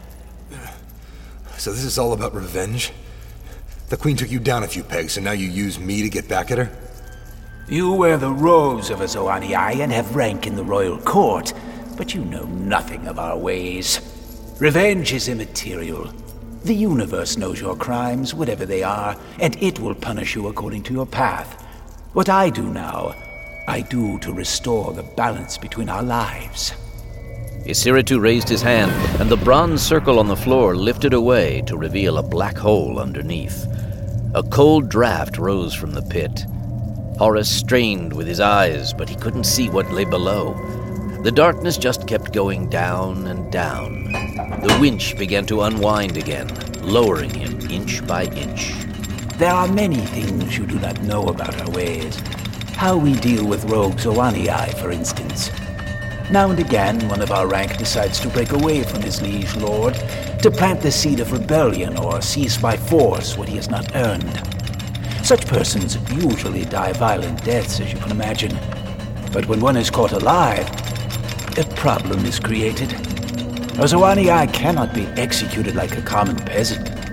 So this is all about revenge? The Queen took you down a few pegs, and now you use me to get back at her? You wear the robes of a Zoani and have rank in the royal court, but you know nothing of our ways. Revenge is immaterial. The universe knows your crimes, whatever they are, and it will punish you according to your path. What I do now, I do to restore the balance between our lives. Isiritu raised his hand, and the bronze circle on the floor lifted away to reveal a black hole underneath. A cold draft rose from the pit. Horus strained with his eyes, but he couldn't see what lay below. The darkness just kept going down and down. The winch began to unwind again, lowering him inch by inch. There are many things you do not know about our ways. How we deal with rogue Zoanii, for instance. Now and again, one of our rank decides to break away from his liege lord, to plant the seed of rebellion or seize by force what he has not earned. Such persons usually die violent deaths, as you can imagine. But when one is caught alive, a problem is created. A Zoanii cannot be executed like a common peasant.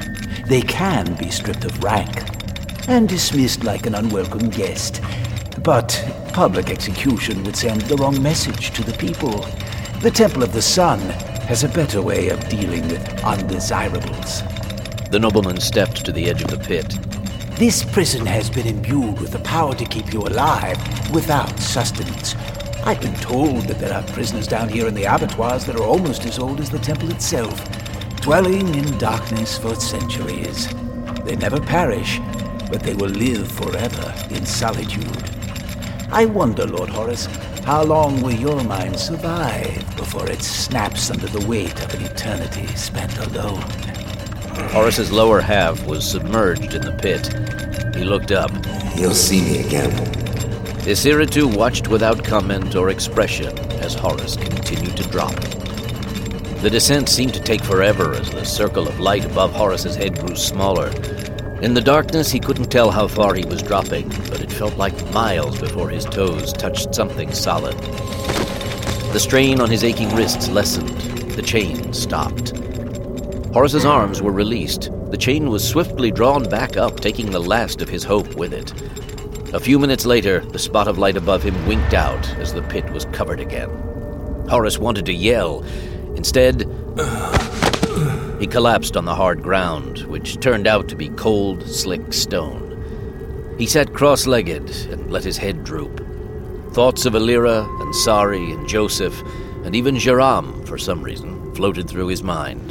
they can be stripped of rank and dismissed like an unwelcome guest. But public execution would send the wrong message to the people. The Temple of the Sun has a better way of dealing with undesirables. The nobleman stepped to the edge of the pit. This prison has been imbued with the power to keep you alive without sustenance. I've been told that there are prisoners down here in the abattoirs that are almost as old as the temple itself, dwelling in darkness for centuries. They never perish, but they will live forever in solitude. I wonder, Lord Horus, how long will your mind survive before it snaps under the weight of an eternity spent alone? Horus's lower half was submerged in the pit. He looked up. You'll see me again. Isiritu watched without comment or expression as Horus continued to drop. The descent seemed to take forever as the circle of light above Horus's head grew smaller. In the darkness, he couldn't tell how far he was dropping, but it felt like miles before his toes touched something solid. The strain on his aching wrists lessened. The chain stopped. Horus's arms were released. The chain was swiftly drawn back up, taking the last of his hope with it. A few minutes later, the spot of light above him winked out as the pit was covered again. Horus wanted to yell. Instead, he collapsed on the hard ground, which turned out to be cold, slick stone. He sat cross-legged and let his head droop. Thoughts of Alira and Sari and Joseph, and even Jaram, for some reason, floated through his mind.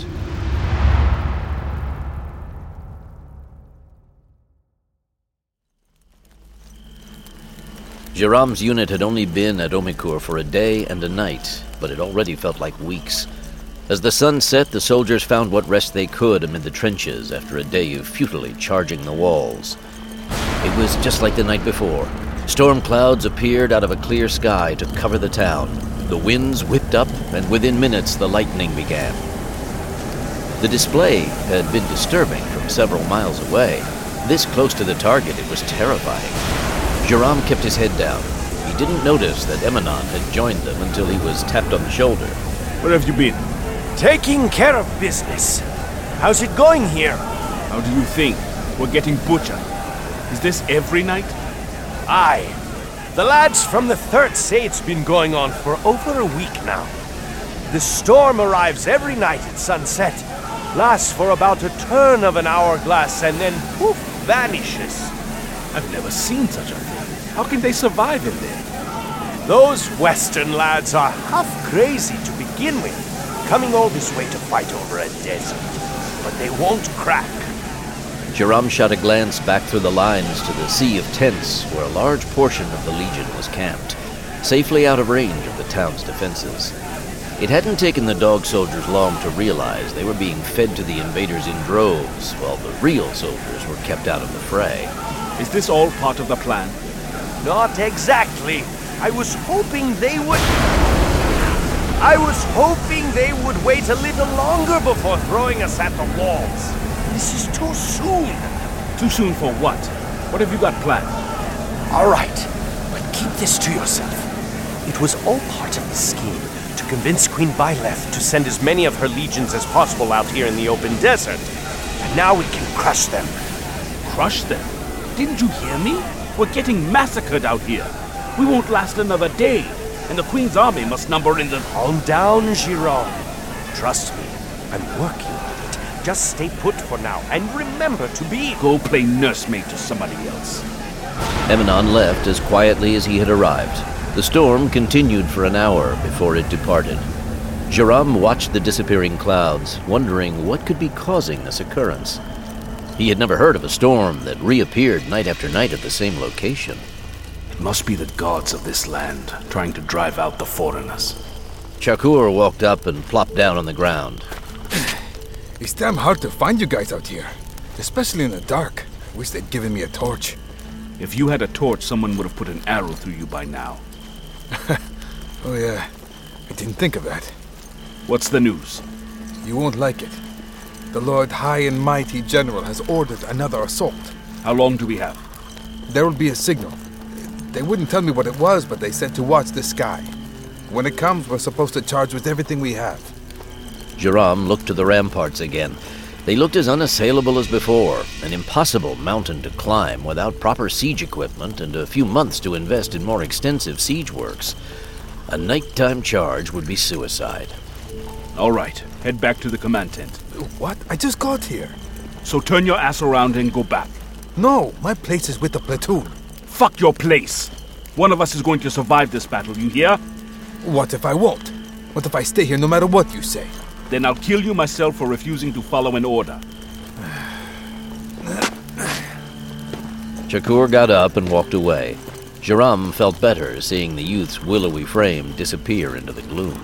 Jaram's unit had only been at Omikur for a day and a night, but it already felt like weeks. As the sun set, the soldiers found what rest they could amid the trenches after a day of futilely charging the walls. It was just like the night before. Storm clouds appeared out of a clear sky to cover the town. The winds whipped up, and within minutes the lightning began. The display had been disturbing from several miles away. This close to the target, it was terrifying. Jaram kept his head down. He didn't notice that Emanon had joined them until he was tapped on the shoulder. Where have you been? Taking care of business. How's it going here? How do you think? We're getting butchered. Is this every night? Aye. The lads from the Third say it's been going on for over a week now. The storm arrives every night at sunset, lasts for about a turn of an hourglass, and then poof, vanishes. I've never seen such a thing. How can they survive in there? Those Western lads are half crazy to begin with, coming all this way to fight over a desert. But they won't crack. Jaram shot a glance back through the lines to the sea of tents where a large portion of the Legion was camped, safely out of range of the town's defenses. It hadn't taken the dog soldiers long to realize they were being fed to the invaders in droves, while the real soldiers were kept out of the fray. Is this all part of the plan? Not exactly. I was hoping they would... I was hoping they would wait a little longer before throwing us at the walls. This is too soon. Too soon for what? What have you got planned? All right, but keep this to yourself. It was all part of the scheme to convince Queen Byleth to send as many of her legions as possible out here in the open desert. And now we can crush them. Crush them? Didn't you hear me? We're getting massacred out here. We won't last another day, and the Queen's army must number in the... Calm down, Giron. Trust me, I'm working on it. Just stay put for now, and remember to be... Go play nursemaid to somebody else. Emanon left as quietly as he had arrived. The storm continued for an hour before it departed. Jaram watched the disappearing clouds, wondering what could be causing this occurrence. He had never heard of a storm that reappeared night after night at the same location. It must be the gods of this land, trying to drive out the foreigners. Chakur walked up and plopped down on the ground. It's damn hard to find you guys out here, especially in the dark. I wish they'd given me a torch. If you had a torch, someone would have put an arrow through you by now. Oh yeah, I didn't think of that. What's the news? You won't like it. The Lord High and Mighty General has ordered another assault. How long do we have? There will be a signal. They wouldn't tell me what it was, but they said to watch the sky. When it comes, we're supposed to charge with everything we have. Jaram looked to the ramparts again. They looked as unassailable as before, an impossible mountain to climb without proper siege equipment and a few months to invest in more extensive siege works. A nighttime charge would be suicide. All right, head back to the command tent. What? I just got here. So turn your ass around and go back. No, my place is with the platoon. Fuck your place. One of us is going to survive this battle, you hear? What if I won't? What if I stay here no matter what you say? Then I'll kill you myself for refusing to follow an order. Shakur got up and walked away. Joram felt better seeing the youth's willowy frame disappear into the gloom.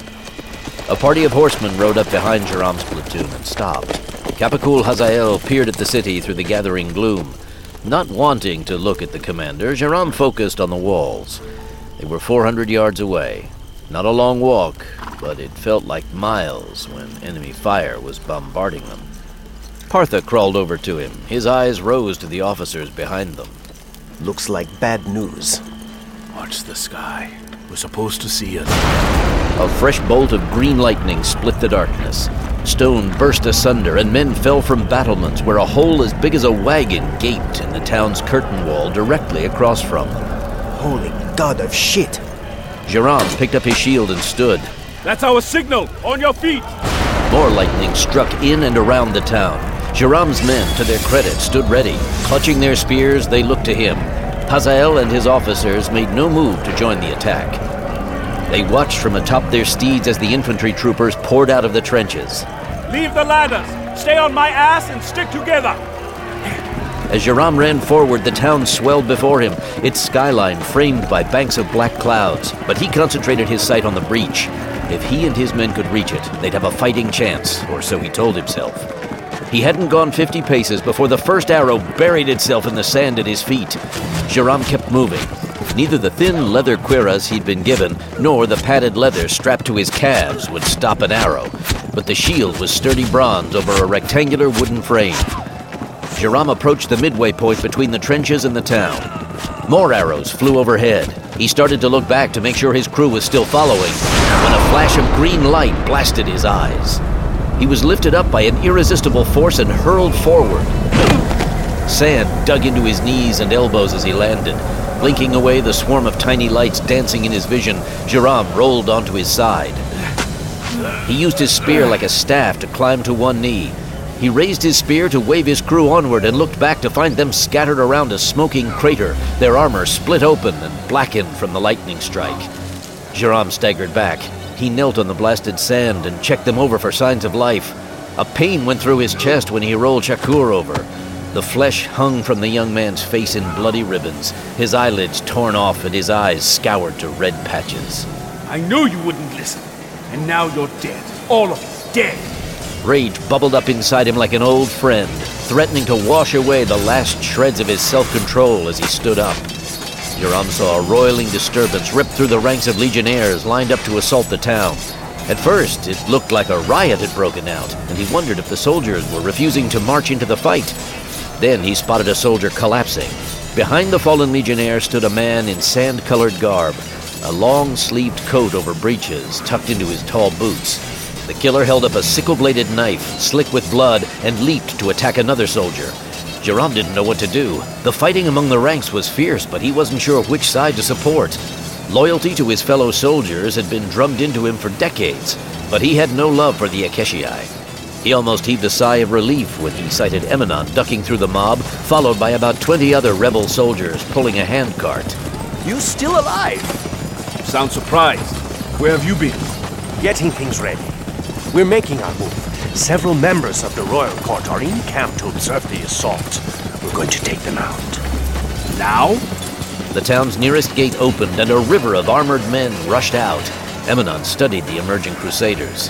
A party of horsemen rode up behind Joram's platoon and stopped. Kapakul Hazael peered at the city through the gathering gloom. Not wanting to look at the commander, Joram focused on the walls. They were four hundred yards away. Not a long walk, but it felt like miles when enemy fire was bombarding them. Partha crawled over to him. His eyes rose to the officers behind them. Looks like bad news. Watch the sky. We're supposed to see it. A fresh bolt of green lightning split the darkness. Stone burst asunder, and men fell from battlements where a hole as big as a wagon gaped in the town's curtain wall directly across from them. Holy god of shit! Joram picked up his shield and stood. That's our signal! On your feet! More lightning struck in and around the town. Joram's men, to their credit, stood ready. Clutching their spears, they looked to him. Hazael and his officers made no move to join the attack. They watched from atop their steeds as the infantry troopers poured out of the trenches. Leave the ladders! Stay on my ass and stick together! As Joram ran forward, the town swelled before him, its skyline framed by banks of black clouds. But he concentrated his sight on the breach. If he and his men could reach it, they'd have a fighting chance, or so he told himself. He hadn't gone fifty paces before the first arrow buried itself in the sand at his feet. Joram kept moving. Neither the thin leather cuirass he'd been given, nor the padded leather strapped to his calves would stop an arrow. But the shield was sturdy bronze over a rectangular wooden frame. Joram approached the midway point between the trenches and the town. More arrows flew overhead. He started to look back to make sure his crew was still following, when a flash of green light blasted his eyes. He was lifted up by an irresistible force and hurled forward. Sand dug into his knees and elbows as he landed. Blinking away the swarm of tiny lights dancing in his vision, Joram rolled onto his side. He used his spear like a staff to climb to one knee. He raised his spear to wave his crew onward and looked back to find them scattered around a smoking crater, their armor split open and blackened from the lightning strike. Joram staggered back. He knelt on the blasted sand and checked them over for signs of life. A pain went through his chest when he rolled Shakur over. The flesh hung from the young man's face in bloody ribbons, his eyelids torn off and his eyes scoured to red patches. I knew you wouldn't listen, and now you're dead. All of you, dead. Rage bubbled up inside him like an old friend, threatening to wash away the last shreds of his self-control as he stood up. Joram saw a roiling disturbance rip through the ranks of legionnaires lined up to assault the town. At first, it looked like a riot had broken out, and he wondered if the soldiers were refusing to march into the fight. Then he spotted a soldier collapsing. Behind the fallen legionnaire stood a man in sand-colored garb, a long-sleeved coat over breeches tucked into his tall boots. The killer held up a sickle-bladed knife, slick with blood, and leaped to attack another soldier. Joram didn't know what to do. The fighting among the ranks was fierce, but he wasn't sure which side to support. Loyalty to his fellow soldiers had been drummed into him for decades, but he had no love for the Akeshii. He almost heaved a sigh of relief when he sighted Emanon ducking through the mob, followed by about twenty other rebel soldiers pulling a handcart. You still alive? Sound surprised. Where have you been? Getting things ready. We're making our move. Several members of the royal court are in camp to observe the assault. We're going to take them out. Now? The town's nearest gate opened and a river of armored men rushed out. Emanon studied the emerging crusaders.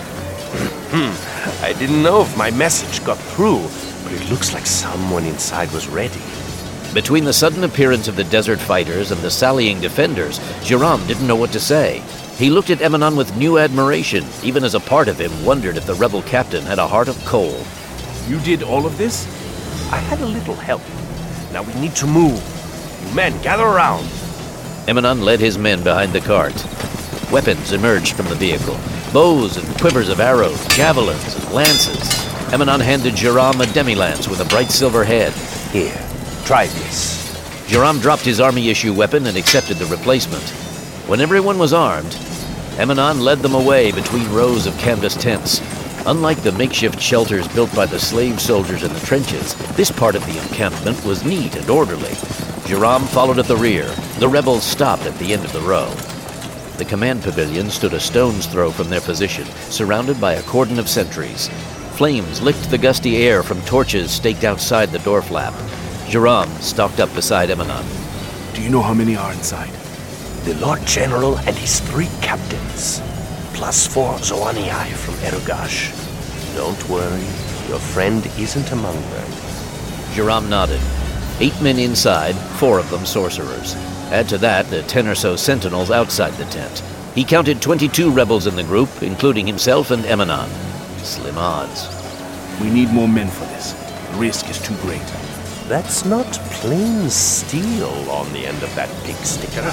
Hmm. I didn't know if my message got through, but it looks like someone inside was ready. Between the sudden appearance of the desert fighters and the sallying defenders, Joram didn't know what to say. He looked at Emanon with new admiration, even as a part of him wondered if the rebel captain had a heart of coal. You did all of this? I had a little help. Now we need to move. You men, gather around. Emanon led his men behind the cart. Weapons emerged from the vehicle. Bows and quivers of arrows, javelins and lances. Emanon handed Joram a demi-lance with a bright silver head. Here, try this. Joram dropped his army-issue weapon and accepted the replacement. When everyone was armed, Emanon led them away between rows of canvas tents. Unlike the makeshift shelters built by the slave soldiers in the trenches, this part of the encampment was neat and orderly. Joram followed at the rear. The rebels stopped at the end of the row. The command pavilion stood a stone's throw from their position, surrounded by a cordon of sentries. Flames licked the gusty air from torches staked outside the door flap. Joram stalked up beside Emanon. Do you know how many are inside? The Lord General and his three captains, plus four Zoanii from Erugash. Don't worry, your friend isn't among them. Joram nodded. Eight men inside, four of them sorcerers. Add to that the ten or so sentinels outside the tent. He counted twenty-two rebels in the group, including himself and Emanon. Slim odds. We need more men for this. The risk is too great. That's not plain steel on the end of that pig sticker.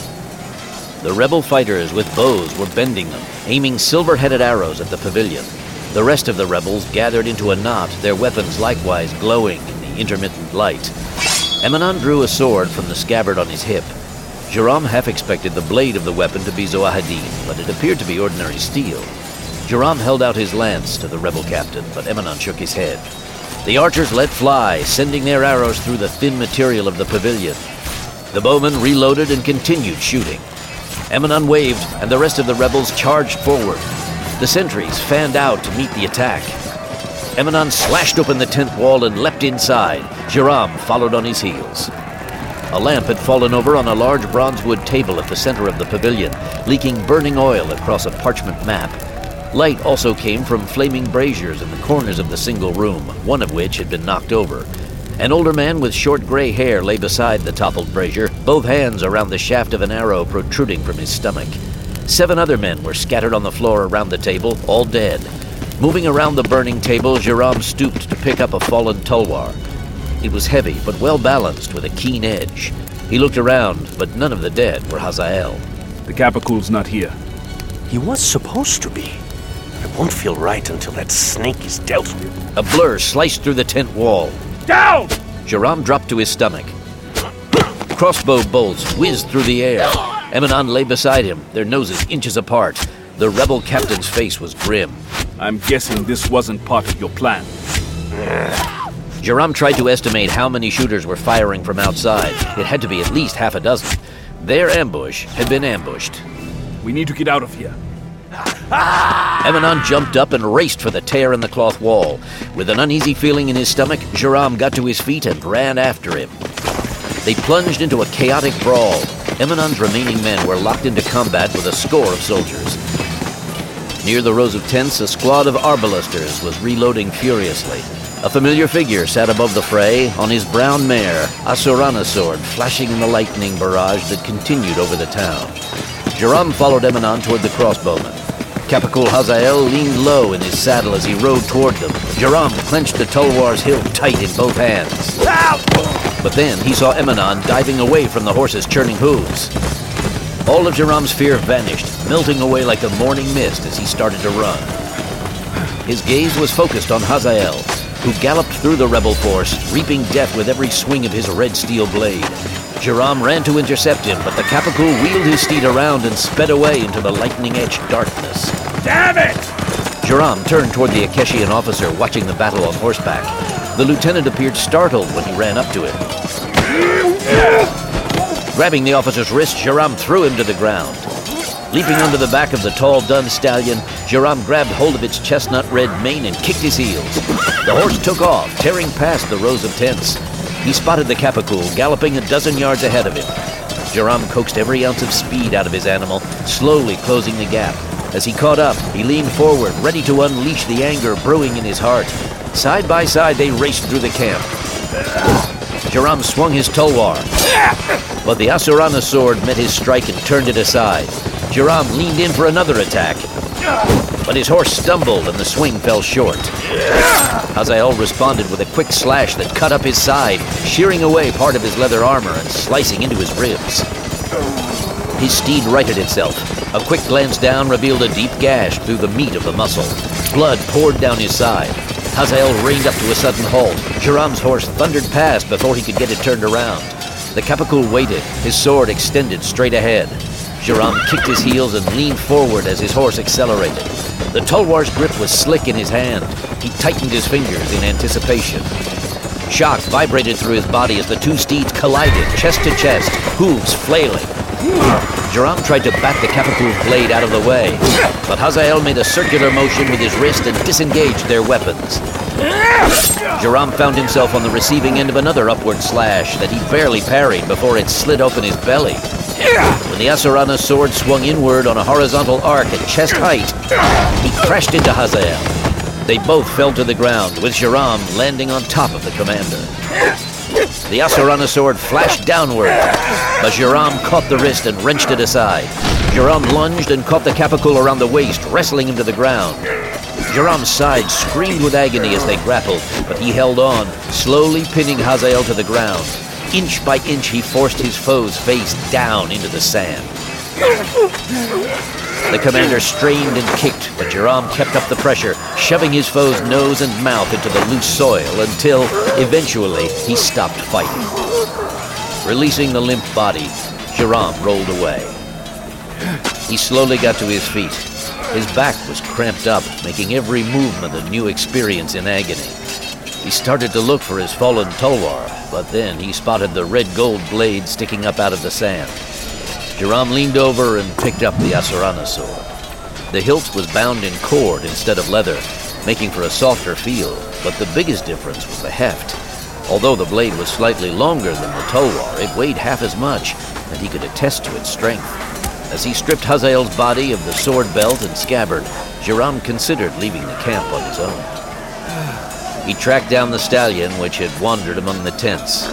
The rebel fighters with bows were bending them, aiming silver-headed arrows at the pavilion. The rest of the rebels gathered into a knot, their weapons likewise glowing in the intermittent light. Emanon drew a sword from the scabbard on his hip. Joram half expected the blade of the weapon to be Zoahadin, but it appeared to be ordinary steel. Joram held out his lance to the rebel captain, but Emanon shook his head. The archers let fly, sending their arrows through the thin material of the pavilion. The bowmen reloaded and continued shooting. Emanon waved, and the rest of the rebels charged forward. The sentries fanned out to meet the attack. Emanon slashed open the tent wall and leapt inside. Joram followed on his heels. A lamp had fallen over on a large bronzewood table at the center of the pavilion, leaking burning oil across a parchment map. Light also came from flaming braziers in the corners of the single room, one of which had been knocked over. An older man with short gray hair lay beside the toppled brazier, both hands around the shaft of an arrow protruding from his stomach. Seven other men were scattered on the floor around the table, all dead. Moving around the burning table, Joram stooped to pick up a fallen tulwar. It was heavy, but well-balanced with a keen edge. He looked around, but none of the dead were Hazael. The Capicul's not here. He was supposed to be. It won't feel right until that snake is dealt with. A blur sliced through the tent wall. Down! Joram dropped to his stomach. Crossbow bolts whizzed through the air. Emanon lay beside him, their noses inches apart. The rebel captain's face was grim. I'm guessing this wasn't part of your plan. Joram tried to estimate how many shooters were firing from outside. It had to be at least half a dozen. Their ambush had been ambushed. We need to get out of here. Emanon jumped up and raced for the tear in the cloth wall. With an uneasy feeling in his stomach, Joram got to his feet and ran after him. They plunged into a chaotic brawl. Emanon's remaining men were locked into combat with a score of soldiers. Near the rows of tents, a squad of arbalesters was reloading furiously. A familiar figure sat above the fray, on his brown mare, Asurana sword flashing in the lightning barrage that continued over the town. Joram followed Emanon toward the crossbowmen. Capicul Hazael leaned low in his saddle as he rode toward them. Joram clenched the tulwar's hilt tight in both hands. But then he saw Emanon diving away from the horse's churning hooves. All of Joram's fear vanished, melting away like the morning mist as he started to run. His gaze was focused on Hazael, who galloped through the rebel force, reaping death with every swing of his red steel blade. Joram ran to intercept him, but the Capicul wheeled his steed around and sped away into the lightning-edged darkness. Damn it! Joram turned toward the Akeshian officer watching the battle on horseback. The lieutenant appeared startled when he ran up to him. Grabbing the officer's wrist, Joram threw him to the ground. Leaping onto the back of the tall dun stallion, Joram grabbed hold of its chestnut-red mane and kicked his heels. The horse took off, tearing past the rows of tents. He spotted the Capicul, galloping a dozen yards ahead of him. Joram coaxed every ounce of speed out of his animal, slowly closing the gap. As he caught up, he leaned forward, ready to unleash the anger brewing in his heart. Side by side, they raced through the camp. Joram swung his tulwar, but the Asurana sword met his strike and turned it aside. Joram leaned in for another attack, but his horse stumbled and the swing fell short. Hazael responded with a quick slash that cut up his side, shearing away part of his leather armor and slicing into his ribs. His steed righted itself. A quick glance down revealed a deep gash through the meat of the muscle. Blood poured down his side. Hazael reined up to a sudden halt. Joram's horse thundered past before he could get it turned around. The Kapakul waited, his sword extended straight ahead. Joram kicked his heels and leaned forward as his horse accelerated. The Tulwar's grip was slick in his hand. He tightened his fingers in anticipation. Shock vibrated through his body as the two steeds collided, chest to chest, hooves flailing. Joram tried to bat the Kapakul's blade out of the way, but Hazael made a circular motion with his wrist and disengaged their weapons. Joram found himself on the receiving end of another upward slash that he barely parried before it slid open his belly. When the Asurana's sword swung inward on a horizontal arc at chest height, he crashed into Hazael. They both fell to the ground, with Joram landing on top of the commander. The Asurana sword flashed downward, but Joram caught the wrist and wrenched it aside. Joram lunged and caught the Kapakul around the waist, wrestling him to the ground. Joram's side screamed with agony as they grappled, but he held on, slowly pinning Hazael to the ground. Inch by inch, he forced his foe's face down into the sand. The commander strained and kicked, but Joram kept up the pressure, shoving his foe's nose and mouth into the loose soil until, eventually, he stopped fighting. Releasing the limp body, Joram rolled away. He slowly got to his feet. His back was cramped up, making every movement a new experience in agony. He started to look for his fallen Tulwar, but then he spotted the red-gold blade sticking up out of the sand. Joram leaned over and picked up the Asurana sword. The hilt was bound in cord instead of leather, making for a softer feel, but the biggest difference was the heft. Although the blade was slightly longer than the Tulwar, it weighed half as much, and he could attest to its strength. As he stripped Hazael's body of the sword belt and scabbard, Joram considered leaving the camp on his own. He tracked down the stallion, which had wandered among the tents.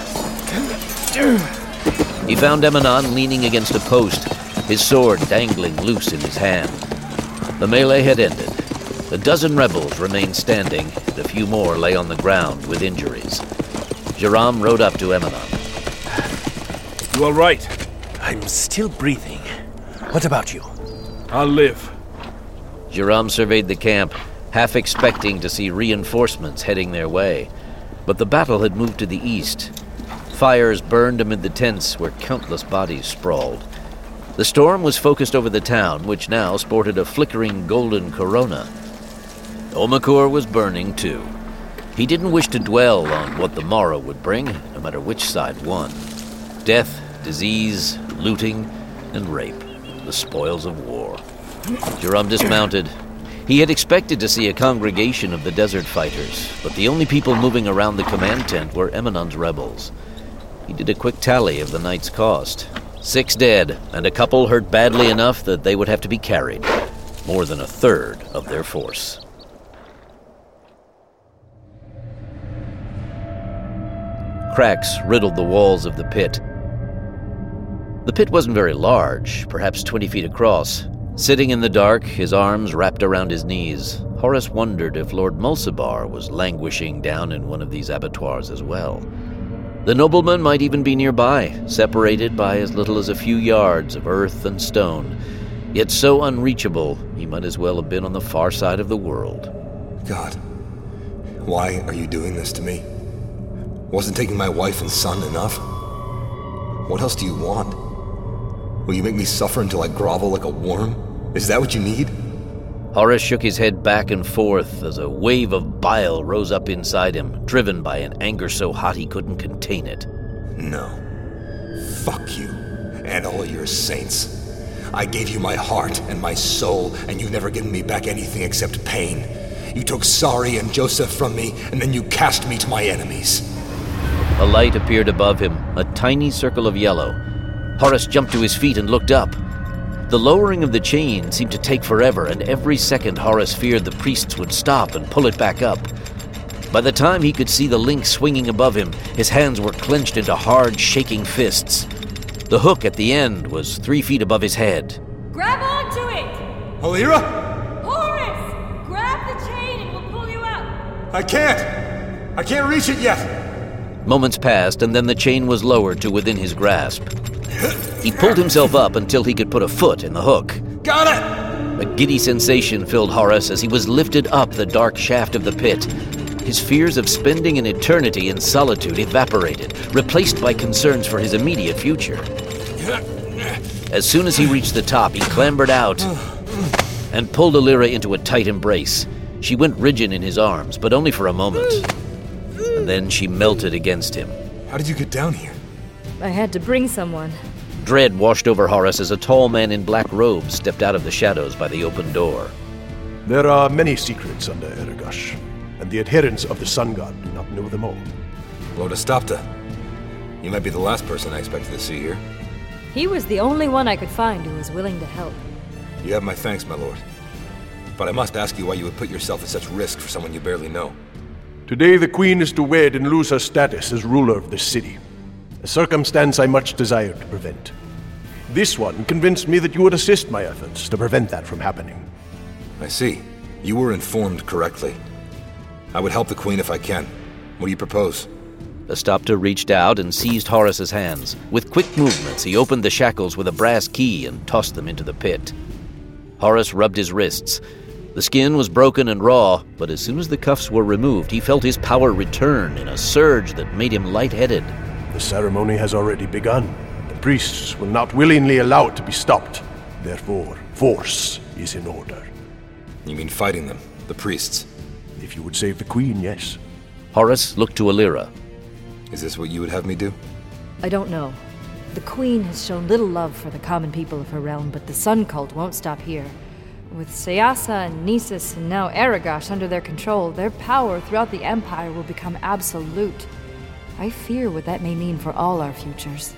He found Emanon leaning against a post, his sword dangling loose in his hand. The melee had ended. A dozen rebels remained standing, and a few more lay on the ground with injuries. Joram rode up to Emanon. You all right? I'm still breathing. What about you? I'll live. Joram surveyed the camp, half expecting to see reinforcements heading their way. But the battle had moved to the east. Fires burned amid the tents where countless bodies sprawled. The storm was focused over the town, which now sported a flickering golden corona. Omakor was burning too. He didn't wish to dwell on what the morrow would bring, no matter which side won. Death, disease, looting, and rape, the spoils of war. Joram dismounted. He had expected to see a congregation of the desert fighters, but the only people moving around the command tent were Emanon's rebels. He did a quick tally of the night's cost. Six dead, and a couple hurt badly enough that they would have to be carried. More than a third of their force. Cracks riddled the walls of the pit. The pit wasn't very large, perhaps twenty feet across. Sitting in the dark, his arms wrapped around his knees, Horus wondered if Lord Mulcibar was languishing down in one of these abattoirs as well. The nobleman might even be nearby, separated by as little as a few yards of earth and stone, yet so unreachable he might as well have been on the far side of the world. God, why are you doing this to me? Wasn't taking my wife and son enough? What else do you want? Will you make me suffer until I grovel like a worm? Is that what you need? Horus shook his head back and forth as a wave of bile rose up inside him, driven by an anger so hot he couldn't contain it. No. Fuck you, and all your saints. I gave you my heart and my soul, and you've never given me back anything except pain. You took Sari and Joseph from me, and then you cast me to my enemies. A light appeared above him, a tiny circle of yellow. Horus jumped to his feet and looked up. The lowering of the chain seemed to take forever, and every second Horus feared the priests would stop and pull it back up. By the time he could see the link swinging above him, his hands were clenched into hard, shaking fists. The hook at the end was three feet above his head. Grab onto it! Alira? Horus! Grab the chain and we'll pull you up! I can't! I can't reach it yet! Moments passed, and then the chain was lowered to within his grasp. He pulled himself up until he could put a foot in the hook. Got it! A giddy sensation filled Horus as he was lifted up the dark shaft of the pit. his fears of spending an eternity in solitude evaporated, replaced by concerns for his immediate future. As soon as he reached the top, he clambered out and pulled Alira into a tight embrace. She went rigid in his arms, but only for a moment. And then she melted against him. How did you get down here? I had to bring someone. Dread washed over Horus as a tall man in black robes stepped out of the shadows by the open door. There are many secrets under Eregash, and the adherents of the Sun God do not know them all. Lord Astapta, you might be the last person I expected to see here. He was the only one I could find who was willing to help. You have my thanks, my lord. But I must ask you why you would put yourself at such risk for someone you barely know. Today the Queen is to wed and lose her status as ruler of this city, a circumstance I much desired to prevent. This one convinced me that you would assist my efforts to prevent that from happening. I see. You were informed correctly. I would help the Queen if I can. What do you propose? Astapta reached out and seized Horus's hands. With quick movements, he opened the shackles with a brass key and tossed them into the pit. Horus rubbed his wrists. The skin was broken and raw, but as soon as the cuffs were removed, he felt his power return in a surge that made him lightheaded. The ceremony has already begun. The priests will not willingly allow it to be stopped. Therefore, force is in order. You mean fighting them, the priests? If you would save the Queen, yes. Horus looked to Alira. Is this what you would have me do? I don't know. The Queen has shown little love for the common people of her realm, but the Sun Cult won't stop here. With Sayasa and Nisus and now Eregash under their control, their power throughout the Empire will become absolute. I fear what that may mean for all our futures.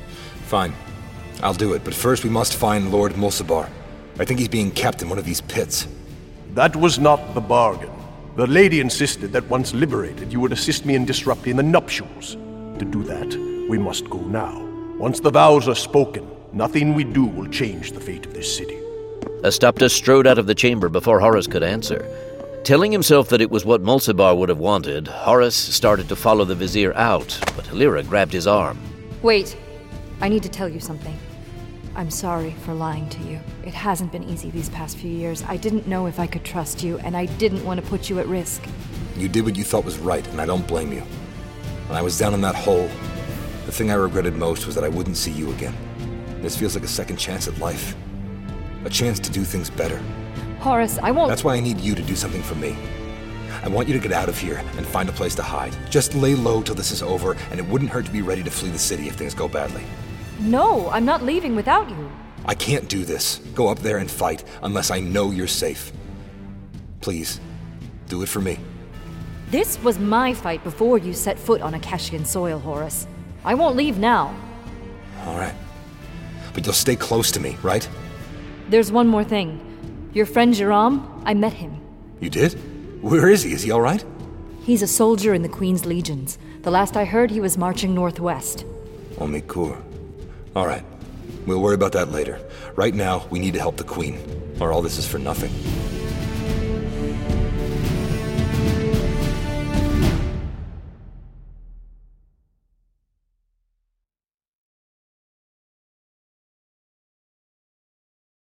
Fine. I'll do it, but first we must find Lord Mulcibar. I think he's being kept in one of these pits. That was not the bargain. The lady insisted that once liberated, you would assist me in disrupting the nuptials. To do that, we must go now. Once the vows are spoken, nothing we do will change the fate of this city. Astapta strode out of the chamber before Horus could answer. Telling himself that it was what Mulcibar would have wanted, Horus started to follow the vizier out, but Alira grabbed his arm. Wait. I need to tell you something. I'm sorry for lying to you. It hasn't been easy these past few years. I didn't know if I could trust you, and I didn't want to put you at risk. You did what you thought was right, and I don't blame you. When I was down in that hole, the thing I regretted most was that I wouldn't see you again. This feels like a second chance at life. A chance to do things better. Horus, I won't... That's why I need you to do something for me. I want you to get out of here and find a place to hide. Just lay low till this is over, and it wouldn't hurt to be ready to flee the city if things go badly. No, I'm not leaving without you. I can't do this. Go up there and fight unless I know you're safe. Please, do it for me. This was my fight before you set foot on Akashian soil, Horus. I won't leave now. All right. But you'll stay close to me, right? There's one more thing. Your friend Jerome, I met him. You did? Where is he? Is he all right? He's a soldier in the Queen's legions. The last I heard, he was marching northwest. Omikur. All right. We'll worry about that later. Right now, we need to help the Queen, or all this is for nothing.